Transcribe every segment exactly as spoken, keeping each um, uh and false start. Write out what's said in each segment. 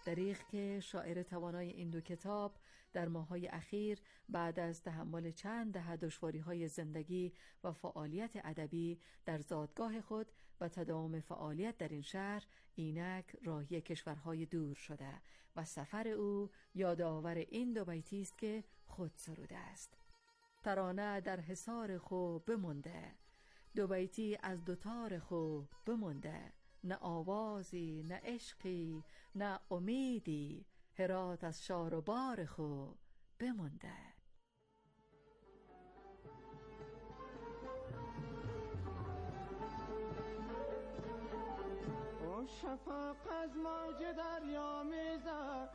دریغ که شاعر توانای این دو کتاب در ماه‌های اخیر بعد از تحمل چند دهه دشواری‌های زندگی و فعالیت ادبی در زادگاه خود و تداوم فعالیت در این شهر اینک راهی کشورهای دور شده و سفر او یادآور این دو بیتی است که خود سروده است. ترانه در حصار خو بمونده، دو بیتی از دوتار خو بمونده، نه آوازی نه عشقی نه امیدی، هرات از شار و بار خو بمونده. او شفق از موج دریا میزد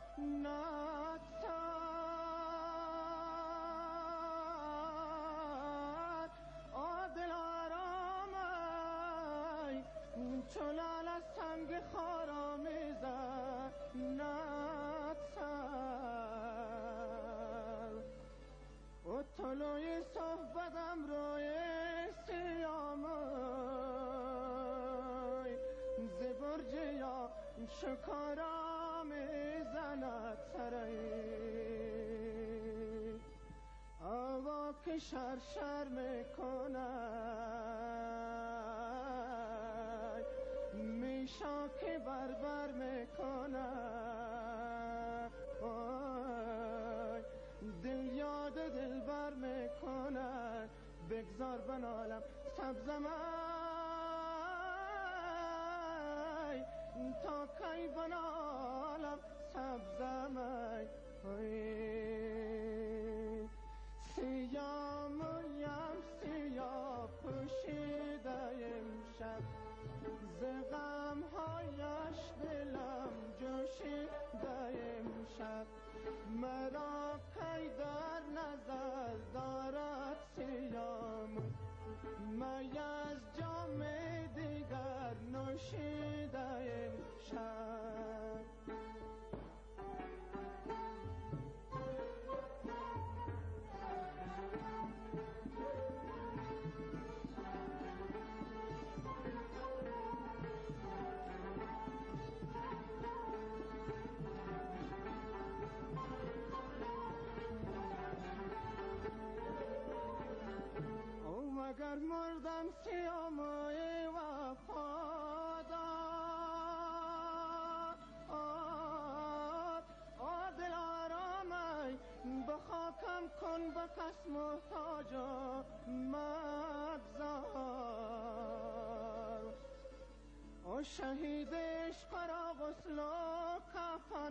نتر، آدل آرامای چلال از سنگ خارا میزد نتر، او طلوی صحبتم روی سیامای زبرج یا شکارا میزند سرایی، هوا که شرشر میکنه میشا که بربر میکنه، دل یاد دل بر میکنه، بگذار بنالم سبزم ای تا کی بنالم سبزم ای، سیاه مویم سیاه پوشیده امشب، ز غم هایش دلم جوشیده امشب، مرا کی در نظر دارد سیاه موی، می از جام دیگر نوشیده امشب. اگر مردم سیاموی وفادار، آدل آرامی به خاکم کن به کس محتاج و مگذار، او شهید عشق را غسل و کفن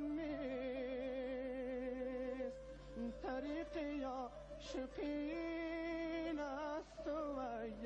نیست، طریق یا شقین است و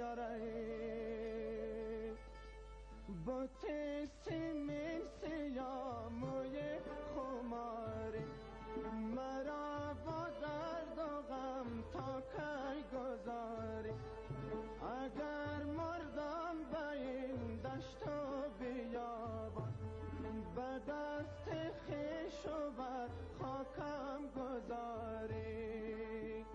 یاری، بوت سیمین سیاه موی خماری، مرا با درد و غم تا کی گذاری، اگر مردم به این دشت و بیابان، به دست خویش و بر خاکم گذاری.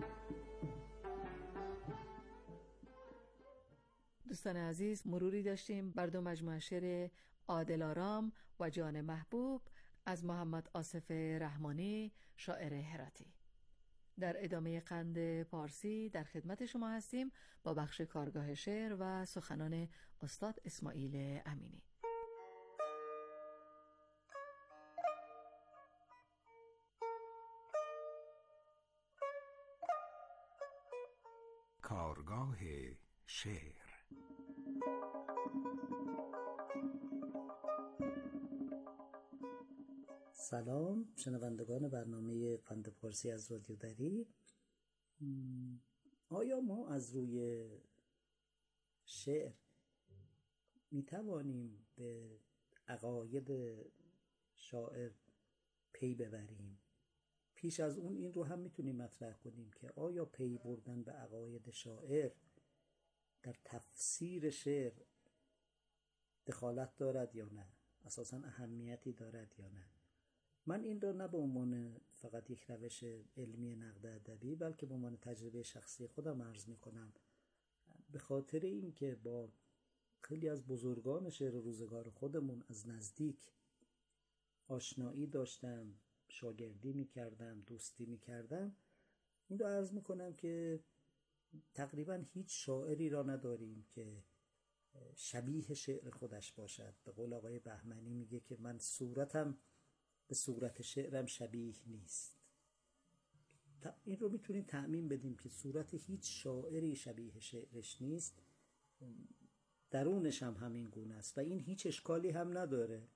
دوستان عزیز، مروری داشتیم بر دو مجموعه شعر عادل آرام و جان محبوب از محمد آصف رحمانی، شاعر هراتی. در ادامه قند پارسی در خدمت شما هستیم با بخش کارگاه شعر و سخنان استاد اسماعیل امینی. کارگاه شعر. سلام شنوندگان برنامه قند پارسی از رادیو دری. آیا ما از روی شعر می توانیم به عقاید شاعر پی ببریم؟ پیش از اون این رو هم میتونیم مطرح کنیم که آیا پی بردن به عقاید شاعر در تفسیر شعر دخالت دارد یا نه، اساساً اهمیتی دارد یا نه. من این را نه به عنوان فقط یک روش علمی نقد ادبی بلکه به عنوان تجربه شخصی خودم عرض میکنم، به خاطر این که با خیلی از بزرگان شعر روزگار خودمون از نزدیک آشنایی داشتم، شاگردی میکردم، دوستی میکردم، این رو عرض میکنم که تقریبا هیچ شاعری را نداریم که شبیه شعر خودش باشد. به قول آقای بهمنی میگه که من صورتم به صورت شعرم شبیه نیست. این رو میتونیم تعمیم بدیم که صورت هیچ شاعری شبیه شعرش نیست، درونش هم همین گونه است و این هیچ اشکالی هم نداره.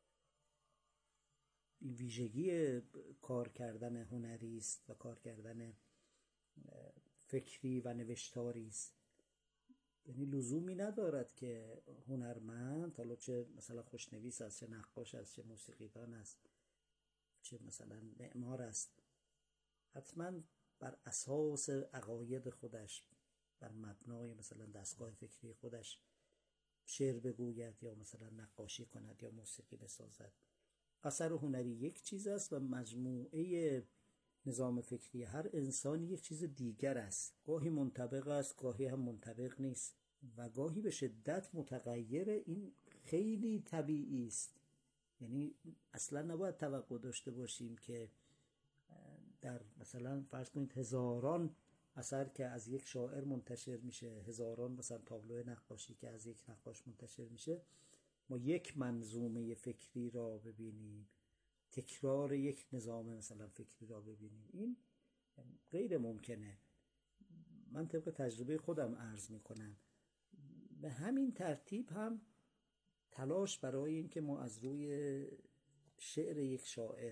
این ویژگی کار کردن هنری است و کار کردن فکری و نوشتاری است. یعنی لزومی ندارد که هنرمند، حالا چه مثلا خوشنویس است، چه نقاش است، چه موسیقیدان است، چه مثلا معمار است، حتما بر اساس عقاید خودش، بر مبنای مثلا دستگاه فکری خودش شعر بگوید یا مثلا نقاشی کند یا موسیقی بسازد. اثر هنری یک چیز است و مجموعه نظام فکری هر انسان یک چیز دیگر است. گاهی منطبق است، گاهی هم منطبق نیست و گاهی به شدت متغیر. این خیلی طبیعی است. یعنی اصلا نباید توقع داشته باشیم که در مثلا فرض کنید هزاران اثر که از یک شاعر منتشر میشه، هزاران مثلا تابلو نقاشی که از یک نقاش منتشر میشه، ما یک منظومه فکری را ببینیم، تکرار یک نظام مثلا فکری را ببینیم. این غیر ممکنه. من طبق تجربه خودم عرض میکنم. به همین ترتیب هم تلاش برای این که ما از روی شعر یک شاعر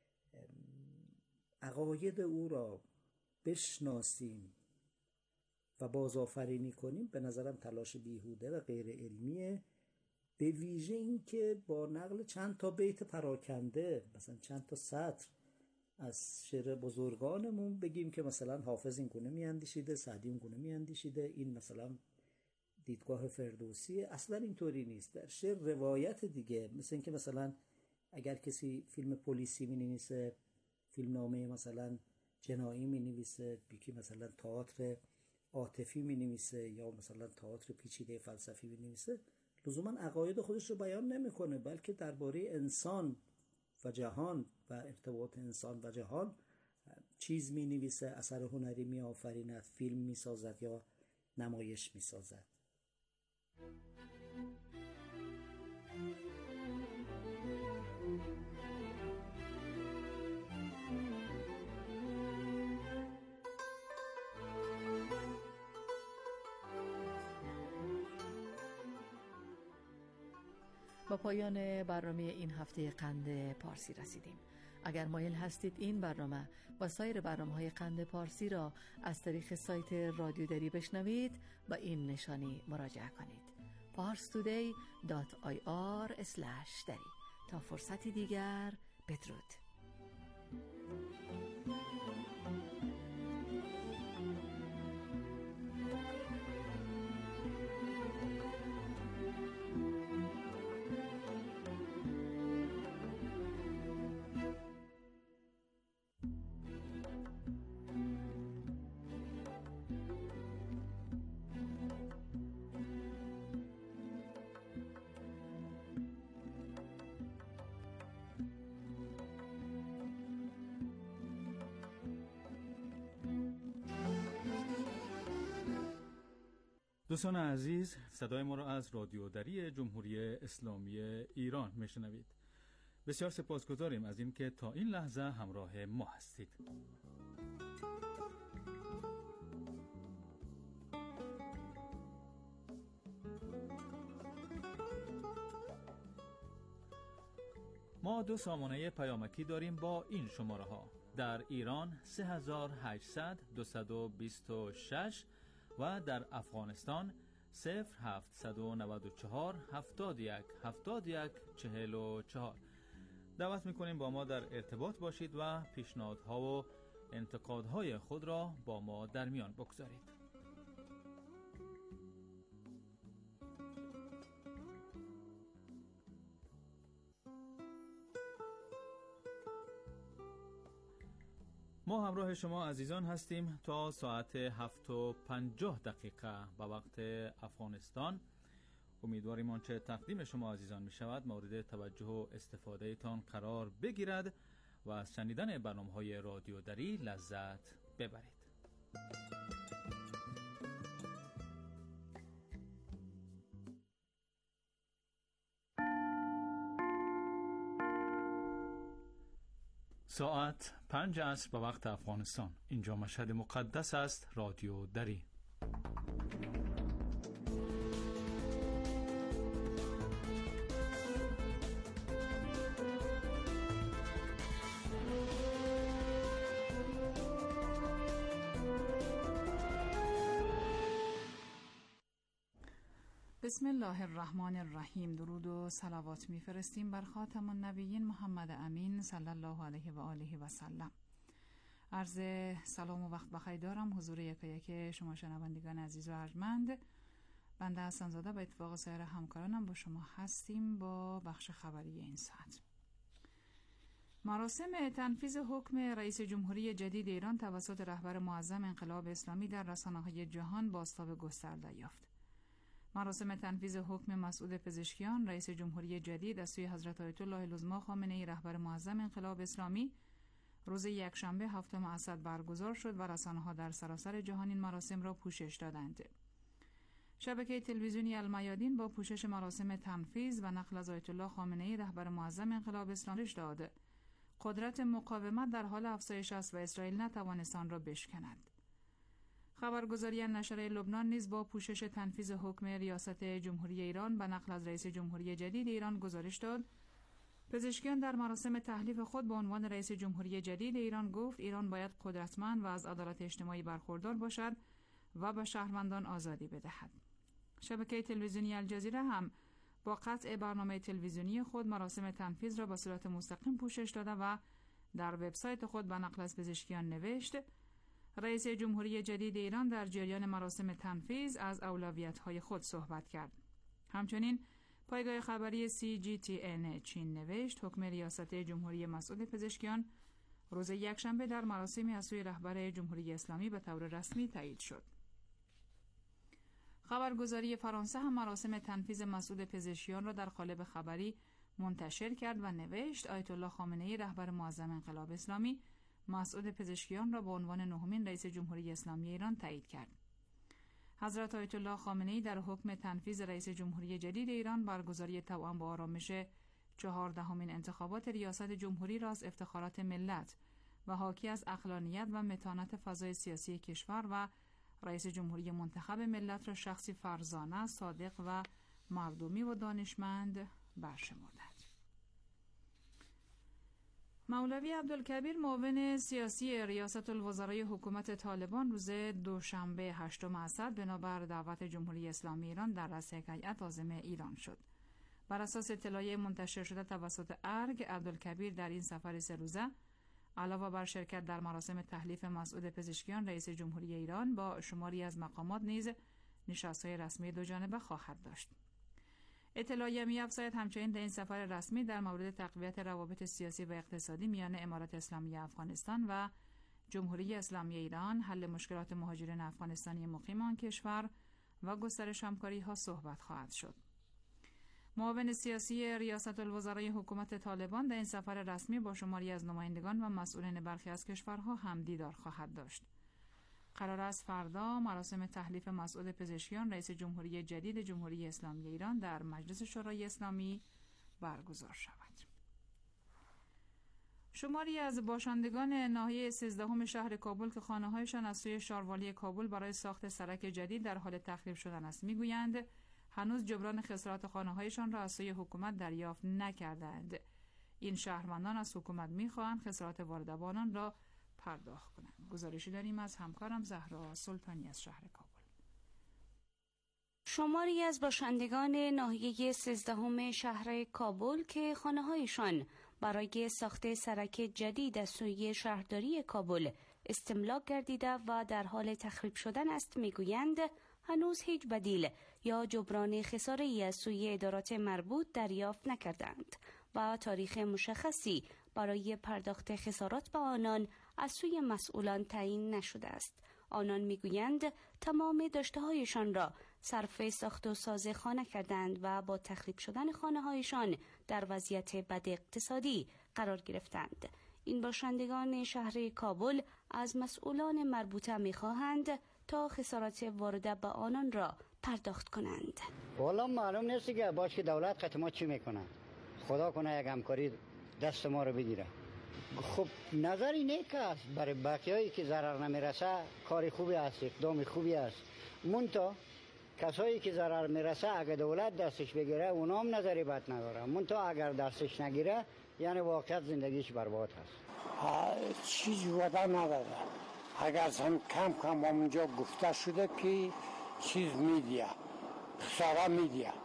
عقاید او را بشناسیم و بازآفرینی کنیم، به نظرم تلاش بیهوده و غیر علمیه. به ویژه این که با نقل چند تا بیت پراکنده، مثلا چند تا سطر از شعر بزرگانمون بگیم که مثلا حافظ این گونه میاندیشیده، سعدی این گونه میاندیشیده، این مثلا دیدگاه فردوسیه. اصلا اینطوری نیست. در شعر روایت دیگه، مثل این که مثلا اگر کسی فیلم پلیسی می‌نویسه، فیلمنامه مثلا جنایی می‌نویسه، یکی مثلا تئاتر عاطفی می‌نویسه یا مثلا تئاتر پیچیده فلسفی می‌نویسه، لزوما عقاید خودش رو بیان نمی‌کنه، بلکه درباره انسان و جهان و ارتباط انسان و جهان چیز می‌نویسه، اثر هنری می‌آفریند، فیلم می‌سازد یا نمایش می‌سازد. با پایان برنامه این هفته قند پارسی رسیدیم. اگر مایل هستید این برنامه و سایر برنامه‌های قند پارسی را از طریق سایت رادیو دری بشنوید، با این نشانی مراجعه کنید: پارس تودی دات آی آر اسلش دری. تا فرصتی دیگر، بدرود. دوستان عزیز، صدای ما را از رادیو دری جمهوری اسلامی ایران میشنوید. بسیار سپاسگزاریم از اینکه تا این لحظه همراه ما هستید. ما دو سامانه پیامکی داریم با این شماره ها: در ایران سه هزار و هشتصد دویست و بیست و شش و در افغانستان صفر هفتصد و نود و چهار هفتاد و یک هفتاد و یک چهل و چهار. دعوت میکنیم با ما در ارتباط باشید و پیشنهادها و انتقادهای خود را با ما در میان بگذارید. ما همراه شما عزیزان هستیم تا ساعت هفت و پنجاه دقیقه به وقت افغانستان. امیدواریم آنچه تقدیم شما عزیزان می شود مورد توجه و استفاده تان قرار بگیرد و از شنیدن برنامه‌های رادیو دری لذت ببرید. ساعت پنج عصر به وقت افغانستان. اینجا مشهد مقدس است. رادیو دری. بسم الله الرحمن الرحیم. درود و صلوات میفرستیم بر خاتم النبیین محمد امین صلی الله علیه و آله و سلم. عرض سلام و وقت بخیر دارم حضور یک یک شما شنوندگان عزیز و ارجمند. بنده حسن زاده به اتفاق سایر همکارانم با شما هستیم با بخش خبری این ساعت. مراسم تنفیذ حکم رئیس جمهوری جدید ایران توسط رهبر معظم انقلاب اسلامی در رسانه‌های جهان بازتاب گسترده یافت. مراسم تنفیذ حکم مسعود پزشکیان رئیس جمهوری جدید از سوی حضرت آیت الله العظمی خامنه‌ای رهبر معظم انقلاب اسلامی روز یکشنبه هفتم اسد برگزار شد و رسانه‌ها در سراسر جهان این مراسم را پوشش دادند. شبکه تلویزیونی المیادین با پوشش مراسم تنفیذ و نقل از آیت الله خامنه‌ای رهبر معظم انقلاب اسلامی داد قدرت مقاومت در حال افزایش است و اسرائیل نتوانست آن را بشکند. خبرگزاری نشریه لبنان نیز با پوشش تنفیذ حکم ریاست جمهوری ایران به نقل از رئیس جمهوری جدید ایران گزارش داد. پزشکیان در مراسم تحلیف خود به عنوان رئیس جمهوری جدید ایران گفت ایران باید قدرتمند و از عدالت اجتماعی برخوردار باشد و به شهروندان آزادی بدهد. شبکه تلویزیونی الجزیره هم با قطع برنامه تلویزیونی خود مراسم تنفیذ را به صورت مستقیم پوشش داده و در وبسایت خود به نقل از پزشکیان نوشت: رئیس جمهوری جدید ایران در جریان مراسم تنفیذ از اولویت‌های خود صحبت کرد. همچنین پایگاه خبری سی جی تی ان چین نوشت حکم ریاست جمهوری مسعود پزشکیان روز یکشنبه در مراسمی از سوی رهبر جمهوری اسلامی به طور رسمی تایید شد. خبرگزاری فرانسه هم مراسم تنفیذ مسعود پزشکیان را در قالب خبری منتشر کرد و نوشت آیت الله خامنه‌ای رهبر معظم انقلاب اسلامی مسعود پزشکیان را به عنوان نهمین رئیس جمهوری اسلامی ایران تایید کرد. حضرت آیت الله خامنه‌ای در حکم تنفیذ رئیس جمهوری جدید ایران برگزاری توأم با آرامش چهاردهمین انتخابات ریاست جمهوری را از افتخارات ملت و حاکی از عقلانیت و متانت فضای سیاسی کشور و رئیس جمهوری منتخب ملت را شخصی فرزانه، صادق و مردمی و دانشمند برشمردند. مولوی عبدالکبیر معاون سیاسی ریاست الوزرای حکومت طالبان روز دوشنبه هشتم اسد بنابر دعوت جمهوری اسلامی ایران در رأس هیئت عازم ایران شد. بر اساس اطلاعیه منتشر شده توسط ارگ، عبدالکبیر در این سفر سه روزه علاوه بر شرکت در مراسم تحلیف مسعود پزشکیان رئیس جمهوری ایران با شماری از مقامات نیز نشست‌های رسمی دو جانبه خواهد داشت. اطلاعیه می‌افزاید همچنین در این سفر رسمی در مورد تقویت روابط سیاسی و اقتصادی میان امارات اسلامی افغانستان و جمهوری اسلامی ایران، حل مشکلات مهاجرین افغانستانی مقیم آن کشور و گسترش همکاری‌ها صحبت خواهد شد. معاون سیاسی ریاست الوزرای حکومت طالبان در این سفر رسمی با شماری از نمایندگان و مسئولین برخی از کشورها هم دیدار خواهد داشت. قرار است فردا مراسم تحلیف مسعود پزشکیان رئیس جمهوری جدید جمهوری اسلامی ایران در مجلس شورای اسلامی برگزار شود. شماری از باشندگان ناحیه سیزدهم شهر کابل که خانه‌هایشان از سوی شاروالی کابل برای ساخت سرک جدید در حال تخریب شدن است میگویند هنوز جبران خسارات خانه‌هایشان را از سوی حکومت دریافت نکردند. این شهروندان از حکومت می‌خواهند خسارات وارده به آنان را پرداخت کنند. گزارشی داریم از همکارم زهرا سلطانی از شهر کابل. شماری از باشندگان ناحیه سیزدهم شهر کابل که خانه‌هایشان برای ساخت سرک جدید از سوی شهرداری کابل استملاک گردیده و در حال تخریب شدن است میگویند هنوز هیچ بدیل یا جبران خساره‌ای از سوی ادارات مربوط دریافت نکردند و تاریخ مشخصی برای پرداخت خسارات به آنان از سوی مسئولان تعیین نشده است. آنان میگویند تمام داشته‌هایشان را صرف ساخت و ساز خانه کردند و با تخریب شدن خانه‌هایشان در وضعیت بد اقتصادی قرار گرفتند. این باشندگان شهر کابل از مسئولان مربوطه می‌خواهند تا خسارات وارده به آنان را پرداخت کنند. والا معلوم نیست که باش که دولت قط ما چی میکنه. خدا کنه یک همکاری دست ما رو بگیره. خب نظری نیک است برای بقیه‌ای که ضرر نمیرسه، کار خوبی است، اقدام خوبی است. منتها کسایی که ضرر میرسه اگر دولت دستش بگیره اونا هم نظری بد نداره. منتها اگر دستش نگیره یعنی واقعیت زندگیش برباد هست. چیز ودا نداره. اگر هم کم کم اونجا گفته شده که چیز میدیا خساره میدیا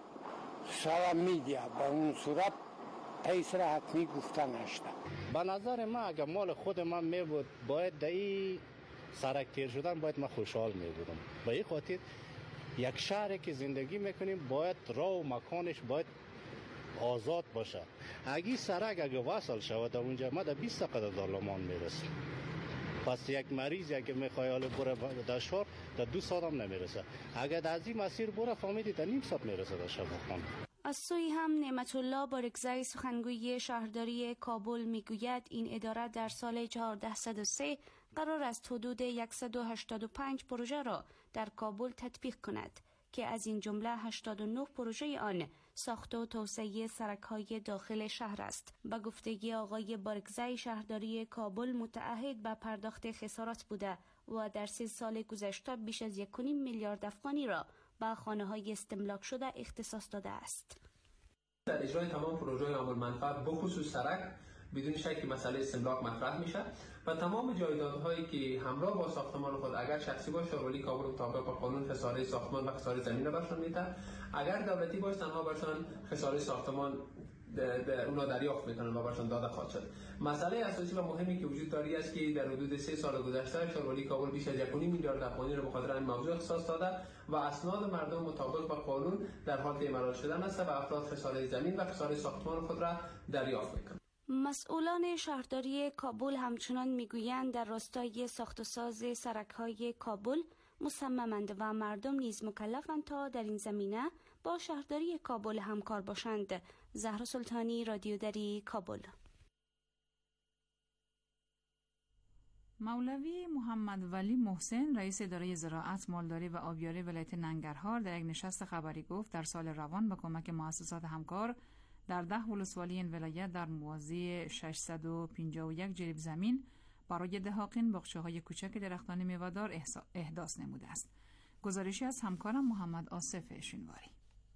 خساره میدیا به اون صورت پیسر حتمی گفته نشده. به نظر من اگر مال خود من می بود باید دایی سرک تیر شدن باید من خوشحال می بودم. به این خاطر یک شهری که زندگی میکنیم باید راه و مکانش باید آزاد باشه. اگه سرک اگه وصل شود اونجا ما در بیست دقیقه در لمان میرسیم. پس یک مریض اگه میخواد حالا بره در شهر در دو ساعت هم نمیرسه. اگر در از این مسیر بره فهمیدی در نیم ساعت میرسه در شفاخانه. از سوی هم نعمت الله بارکزی سخنگوی شهرداری کابل میگوید این اداره در سال هزار و چهارصد و سه قرار است حدود صد و هشتاد و پنج پروژه را در کابل تطبیق کند که از این جمله هشتاد و نه پروژه آن ساخت و توسعه سرک‌های داخل شهر است. به گفتگی آقای بارکزی شهرداری کابل متعهد به پرداخت خسارات بوده و در سه سال گذشته بیش از یک و نیم میلیارد افغانی را به خانه‌های استملاک شده اختصاص داده است. در اجرای تمام پروژه‌های عامل منفعت بخصوص سرک بدون شک مسئله استملاک مطرح میشه و تمام جایدادهایی که همراه با ساختمان خود اگر شخصی باشه ولی کابل مطابق قانون خساره ساختمان و خساره زمین را برشان میده، اگر دولتی باشه تنها برشان خساره ساختمان اونا دریافت میکنن و برشان داده خواهد شد. مسئله اساسی و مهمی که وجود داری است که در حدود سه سال گذشته شهرولی کابل بیش از یک و نیم میلیارد افغانی را به خاطر این موضوع اختصاص داده و اسناد مردم مطابق با قانون در حال اعمال شدن است و افراد خساره زمین و خساره ساختمان خود را دریافت میکنند. مسئولان شهرداری کابل همچنان میگویند در راستای ساخت و ساز سرک‌های کابل مصممند و مردم نیز مکلفند تا در این زمینه با شهرداری کابل همکار باشند. زهرا سلطانی، رادیو دری، کابل. مولوی محمد ولی محسن رئیس اداره زراعت، مالداری و آبیاری ولایت ننگرهار در یک نشست خبری گفت در سال روان با کمک مؤسسات همکار در ده ولسوالی این ولایت در موازی ششصد و پنجاه و یک جریب زمین برای دهاقین باغچه‌های کوچک درختان میوه‌دار احداث نموده است. گزارشی از همکارم محمد آصف شینواری.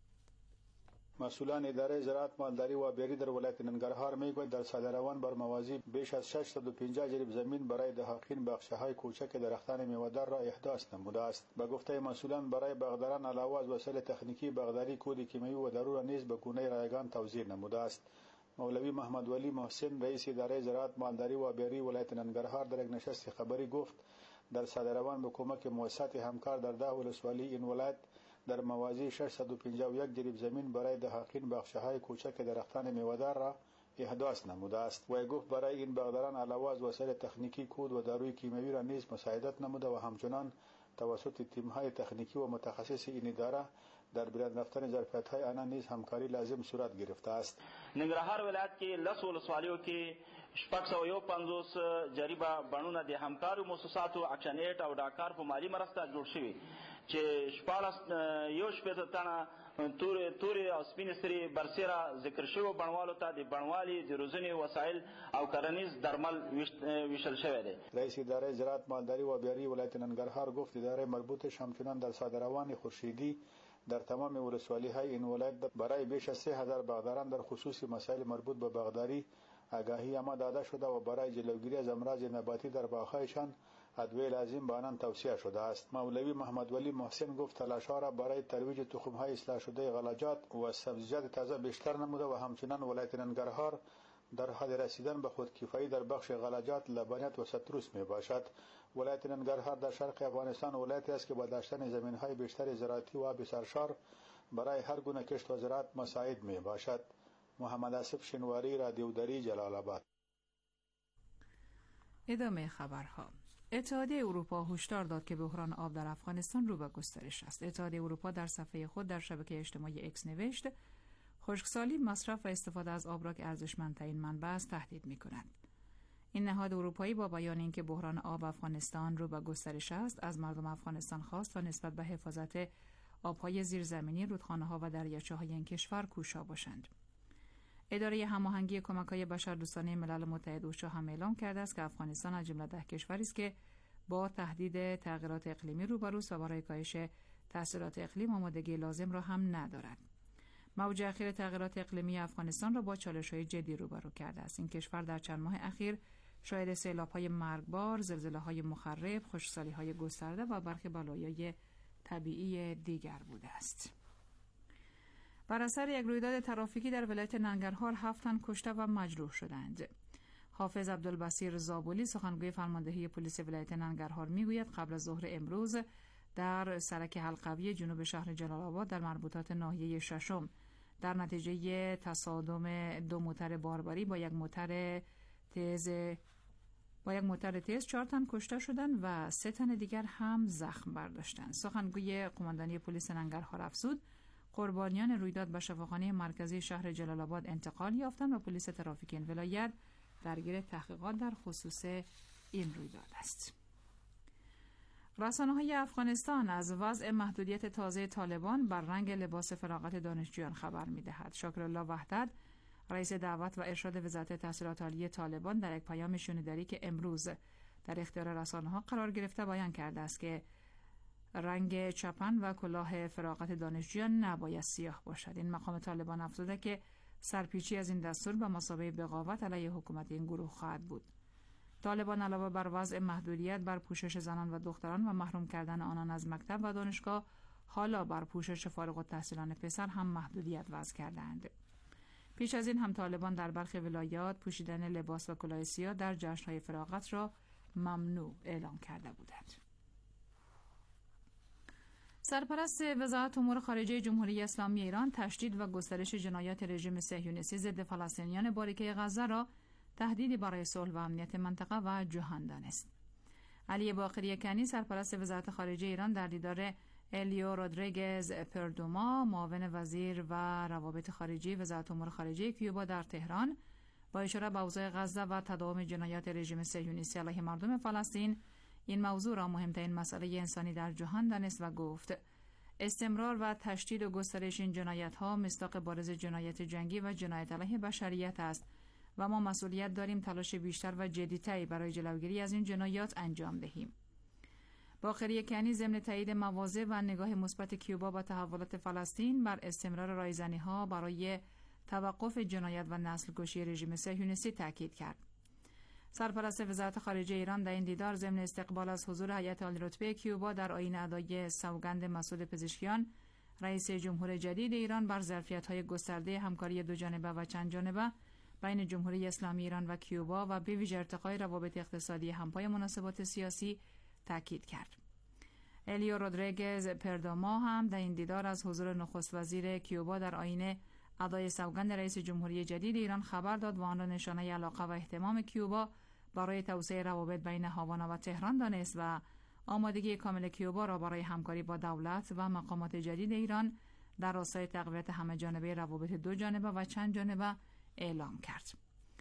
مسئولان اداره زراعت، مالداری و آبیاری در ولایت ننگرهار میگویند در سال روان بر موازی بیش از ششصد و پنجاه جریب زمین برای دهاقین باغچه‌های کوچک درختان میوه‌دار را احداث نموده است. به گفته مسئولان برای باغداران علاوه از وسایل تکنیکی باغداری، کود کیمیایی و دارو را نیز به گونه رایگان توزیع نموده است. مولوی محمد ولی محسن رئیس اداره زراعت، مالداری و آبیاری ولایت ننگرهار در یک نشست خبری گفت در سال روان به کمک مؤسسات همکار در ده ولسوالی این ولایت در موازی ششصد و پنجاه و یک جریب زمین برای دهاقین باغچه‌های کوچک درختان میوه‌دار را احداث نموده است. و گفت برای این باغداران علاوه از وسایل تکنیکی، کود و داروی کیمیایی را نیز مساعدت نموده و همچنان توسط تیم‌های تکنیکی و متخصص این اداره در بلند رفتن ظرفیت‌های آنها نیز همکاری لازم صورت گرفته است. ننګرهار ولایت کې لس ولسوالیو کې شپږ سوه یو پنځوس جریبه بڼونه د همکارو مؤسساتو اکشن ایټ او ډاکار په مالي مرسته جوړ شوي چې شپاړس یو شپېته تنه تورې تورې او سپینې سترې برسېره ذکر شویو بڼوالو ته د بڼوالي د روزنې وسایل او کرنیز درمل ویشل شوی دی. رئیس اداره زراعت، مالداری و آبیاری ولایت ننگرهار گفت اداره مربوطه همچنان در صادروان خورشیدی در تمام ولسوالی‌های این ولایت برای بیش از سه هزار باغداران در خصوص مسائل مربوط به باغداری آگاهی اما داده شده و برای جلوگیری از امراض نباتی در باغ‌هایشان ادویه لازم به آنان توصیه شده است. مولوی محمد ولی محسن گفت تلاش‌ها را برای ترویج تخم‌های اصلاح شده غلجات و سبزیجات تازه بیشتر نموده و همچنان ولایت ننگرهار در حال رسیدن به خودکفایی در بخش غلجات، لبنیات و ستروس می باشد. ولایت ننگرهار در شرق افغانستان ولایتی است که با داشتن زمین‌های بیشتر زراعتی و آب سرشار برای هر گونه کشت و زراعت مساعد می باشد. محمد آصف شینواری، رادیو دری، جلال آباد. ادامه خبرها. اتحادیه اروپا هشدار داد که بحران آب در افغانستان رو به گسترش است. اتحادیه اروپا در صفحه خود در شبکه اجتماعی اکس نوشت: خشکسالی، مصرف و استفاده از آب را که ارزشمندترین منبع است تهدید می‌کند. این نهاد اروپایی با بیان اینکه بحران آب افغانستان رو به گسترش است، از مردم افغانستان خواست تا نسبت به حفاظت آب‌های زیرزمینی، رودخانه‌ها و دریاچه‌های این کشور کوشا باشند. اداره هماهنگی کمک‌های بشردوستانه ملل متحد اوشا هم اعلام کرده است که افغانستان از جمله ده کشوری است که با تهدید تغییرات اقلیمی روبروست و برای کاهش تاثیرات اقلیم آمادگی لازم را هم ندارد. موج اخیر تغییرات اقلیمی افغانستان را با چالش‌های جدی روبرو کرده است. این کشور در چند ماه اخیر شاهد سیلاب‌های مرگبار، زلزله‌های مخرب، خشکسالی‌های گسترده و برخی بلایای طبیعی دیگر بوده است. بر اثر یک رویداد ترافیکی در ولایت ننگرهار هفت تن کشته و مجروح شدند. حافظ عبدالبصیر زابلی، سخنگوی فرماندهی پلیس ولایت ننگرهار، میگوید قبل از ظهر امروز در سرک حلقوی جنوب شهر جلال آباد در مربوطات ناحیه ششم در نتیجه تصادم دو موتر باربری با یک موتر تیز با یک موتر تیز چهار تن کشته شدند و سه تن دیگر هم زخم برداشتند. سخنگوی قماندانی پلیس ننگرهار افزود: قربانیان رویداد به شفاخانه مرکزی شهر جلال آباد انتقال یافتند و پلیس ترافیک این ولایت درگیر تحقیقات در خصوص این رویداد است. رسانه‌های افغانستان از وضع محدودیت تازه طالبان بر رنگ لباس فراغت دانشجویان خبر می‌دهد. شاکرالله وحدت، رئیس دعوت و ارشاد وزارت تحصیلات عالی طالبان، در یک پیام شنیداری که امروز در اختیار رسانه‌ها قرار گرفته بیان کرده است که رنگ چپن و کلاه فراغت دانشجویان نباید سیاه باشد. این مقام طالبان افزوده که سرپیچی از این دستور به مثابه بغاوت علیه حکومت این گروه خواهد بود. طالبان علاوه بر وضع محدودیت بر پوشش زنان و دختران و محروم کردن آنان از مکتب و دانشگاه، حالا بر پوشش فارغ التحصیلان پسر هم محدودیت وضع کردند. پیش از این هم طالبان در برخی ولایات پوشیدن لباس و کلاه سیاه در جشن‌های فراغت را ممنوع اعلام کرده بودند. سرپرست وزارت امور خارجه جمهوری اسلامی ایران تشدید و گسترش جنایات رژیم صهیونیستی ضد فلسطینیان باریکه غزه را تهدیدی برای صلح و امنیت منطقه و جهان دانست. علی باقری کنی، سرپرست وزارت خارجه ایران، در دیدار الیو رودریگز پردوما، معاون وزیر و روابط خارجی وزارت امور خارجه کیوبا در تهران، با اشاره به اوضاع غزه و تداوم جنایات رژیم صهیونیستی علیه مردم فلسطین، این موضوع را مهمترین مسئله انسانی در جهان دانست و گفت: استمرار و تشدید و گسترش این جنایت‌ها مصداق بارز جنایت جنگی و جنایت علیه بشریت است و ما مسئولیت داریم تلاش بیشتر و جدی‌تری برای جلوگیری از این جنایات انجام دهیم. باقری کنی ضمن تایید مواضع و نگاه مثبت کیوبا به تحولات فلسطین بر استمرار رایزنی‌ها برای توقف جنایت و نسل‌کشی رژیم صهیونیستی تاکید کرد. سرپرست وزارت خارجه ایران در این دیدار ضمن استقبال از حضور هیئت عالی‌رتبه کیوبا در آیین ادای سوگند مسعود پزشکیان، رئیس جمهور جدید ایران، بر ظرفیت‌های گسترده همکاری دو جانبه و چند جانبه بین جمهوری اسلامی ایران و کیوبا و به ویژه ارتقای روابط اقتصادی همپای مناسبات سیاسی تاکید کرد. الیو رودریگز پردوما هم در این دیدار از حضور نخست وزیر کیوبا در آیین ادای سوگند رئیس جمهوری جدید ایران خبر داد و آن را نشانه علاقه و اهتمام کیوبا برای توسعه روابط بین هاوانا و تهران دانست و آمادگی کامل کیوبا را برای همکاری با دولت و مقامات جدید ایران در راستای تقویت همه‌جانبه روابط دو جانبه و چند جانبه اعلام کرد.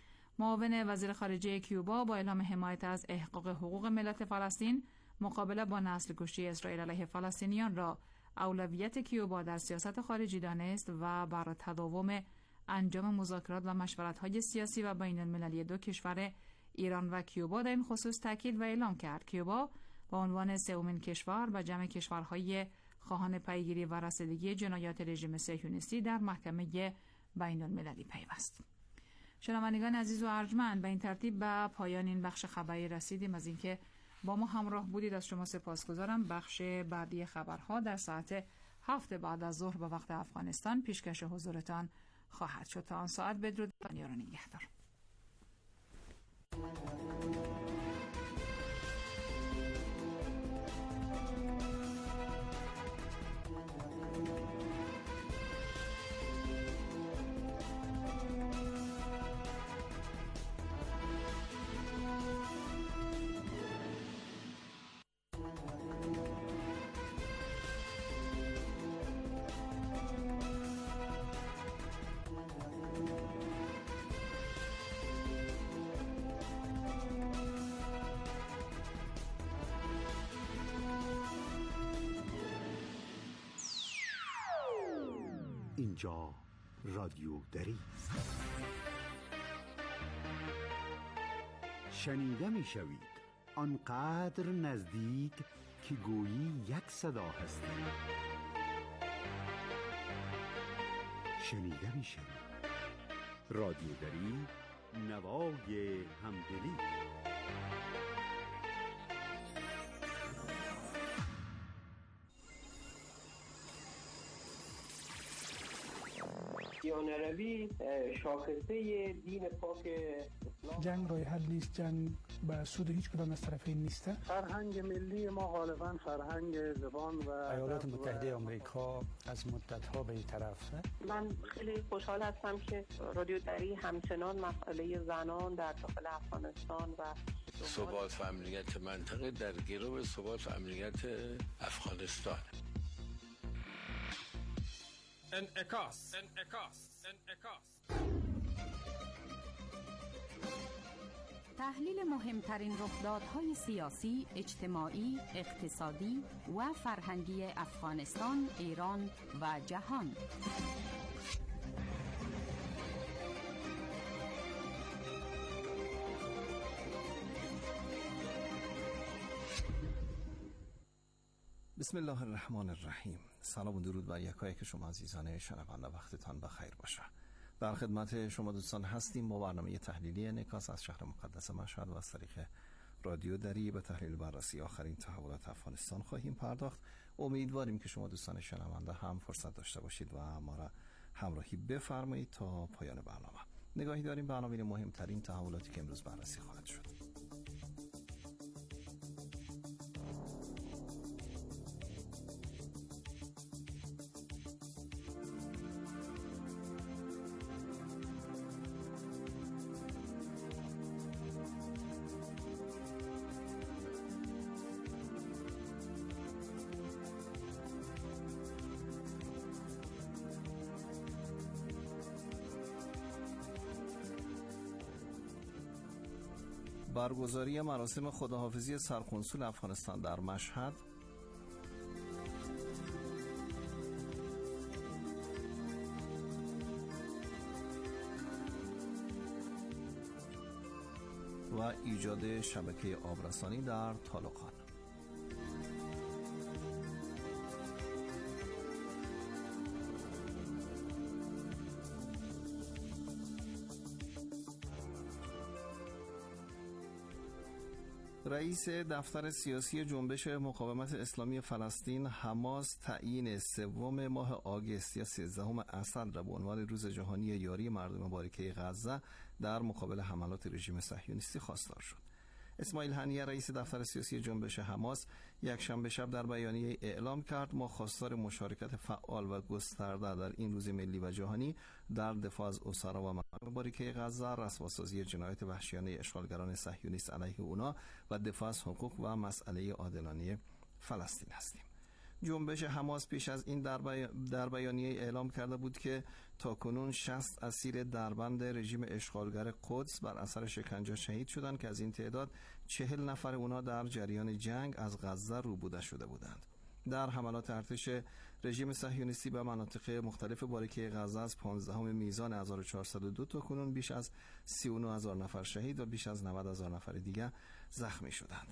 معاون وزیر خارجه کیوبا با اعلام حمایت از احقاق حقوق ملت فلسطین مقابله با نسل کشی اسرائیل علیه فلسطینیان را اولویت کیوبا در سیاست خارجی دانست و بر تداوم انجام مذاکرات و مشورت‌های سیاسی و بین المللی دو کشور ایران و کیوبا در این خصوص تاکید و اعلام کرد. کیوبا با عنوان سومین کشور به جمع کشورهای خواهان پیگیری و رسیدگی جنایات رژیم صهیونیستی در محکمه بین المللی پیوست. شنوندگان عزیز و ارجمند، به این ترتیب به پایان این بخش خبری رسیدیم. از اینکه با ما همراه بودید از شما سپاسگزارم. بخش بعدی خبرها در ساعت هفت بعد از ظهر به وقت افغانستان پیشکش حضورتان خواهد شد. تا آن ساعت بدرود و نگهدار. اینجا رادیو دری است. شنیده می شوید آنقدر نزدیک که گویی یک صدا هستید. شنیده می شوید رادیو دری، نوای همدلی. دیانه روی شاخصه دین پاک اسلام. جنگ راه حل نیست، جنگ به سود هیچ کدام از طرفین نیست. فرهنگ ملی ما غالبا فرهنگ زبان و ایالات متحده آمریکا از مدت‌ها به این طرف. من خیلی خوشحال هستم که رادیو دری همچنان مسئله زنان در داخل افغانستان و ثبات و امنیت منطقه در گرو ثبات و امنیت افغانستان. انعکاس انعکاس انعکاس تحلیل مهمترین رخدادهای سیاسی، اجتماعی، اقتصادی و فرهنگی افغانستان، ایران و جهان. بسم الله الرحمن الرحیم. سلام و درود بر یکایک شما عزیزان شنونده، وقتتان بخیر باشه. در خدمت شما دوستان هستیم با برنامه تحلیلی انعکاس از شهر مقدس مشهد و از طریق رادیو دری به تحلیل بررسی آخرین تحولات افغانستان خواهیم پرداخت. امیدواریم که شما دوستان شنونده هم فرصت داشته باشید و ما را همراهی بفرمایید تا پایان برنامه. نگاهی داریم به عناوین مهمترین تحولاتی که امروز بررسی خواهد شد. برگزاری مراسم خداحافظی سرکنسول افغانستان در مشهد، و ایجاد شبکه آبرسانی در طالقان. رئیس دفتر سیاسی جنبش مقاومت اسلامی فلسطین حماس تعیین سوم ماه آگوست یا سیزدهم اسد را به عنوان روز جهانی یاری مردم باریکه غزه در مقابل حملات رژیم صهیونیستی خواستار شد. اسماعیل هنیه رئیس دفتر سیاسی جنبش حماس یک شنبه شب در بیانیه اعلام کرد ما خواستار مشارکت فعال و گسترده در این روز ملی و جهانی در دفاع از اسرا و مردم باریکه غزه، رسواسازی جنایت وحشیانه اشغالگران صهیونیست علیه اونا و دفاع از حقوق و مسئله عادلانه فلسطین هستیم. جنبش حماس پیش از این در, بی... در بیانیه اعلام کرده بود که تاکنون شصت اسیر دربند رژیم اشغالگر قدس بر اثر شکنجه شهید شدند که از این تعداد چهل نفر اونا در جریان جنگ از غزه روبوده شده بودند. در حملات ارتش رژیم صهیونیستی به مناطق مختلف باریکه غزه از پانزدهم میزان هزار و چهارصد و دو تا کنون بیش از سی و نه هزار نفر شهید و بیش از نود هزار نفر دیگر زخمی شدند.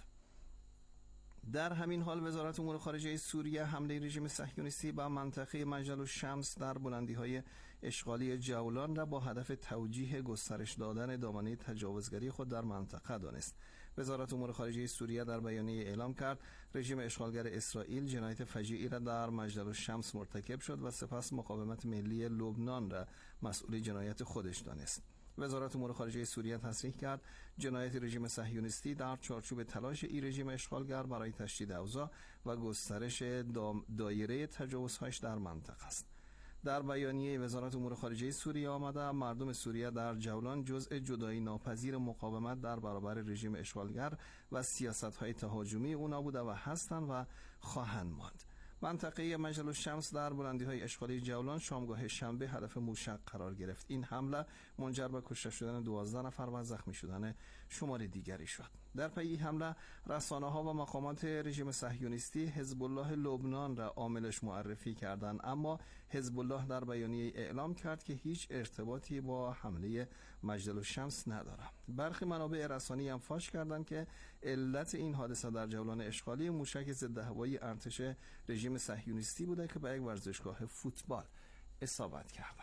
در همین حال وزارت امور خارجه سوریه حمله رژیم صهیونیستی به منطقه مجدل الشمس در بلندی‌های اشغالی جولان را با هدف توجیه گسترش دادن دامنه تجاوزگری خود در منطقه دانست. وزارت امور خارجه سوریه در بیانیه اعلام کرد رژیم اشغالگر اسرائیل جنایت فجیعی را در مجدل الشمس مرتکب شد و سپس مقاومت ملی لبنان را مسئول جنایت خودش دانست. وزارت امور خارجه سوریه تصریح کرد جنایت رژیم صهیونیستی در چارچوب تلاش این رژیم اشغالگر برای تشدید اوضاع و گسترش دایره تجاوزهایش در منطقه است. در بیانیه وزارت امور خارجه سوریه آمده مردم سوریه در جولان جزء جدایی ناپذیر مقاومت در برابر رژیم اشغالگر و سیاست‌های تهاجمی اونا بوده و هستند و خواهند ماند. منطقه مجدل الشمس در بلندی‌های اشغالی جولان شامگاه شنبه هدف موشک قرار گرفت. این حمله منجر به کشته شدن دوازده نفر و زخمی شدن شمار دیگری شد. در پی حمله رسانه‌ها و مقامات رژیم صهیونیستی حزب الله لبنان را عاملش معرفی کردند، اما حزب الله در بیانیه اعلام کرد که هیچ ارتباطی با حمله مجدل الشمس ندارد. برخی منابع رسانه‌ای هم فاش کردند که علت این حادثه در جولان اشغالی موشک ضد هوایی ارتش رژیم صهیونیستی بوده که به یک ورزشگاه فوتبال اصابت کرده.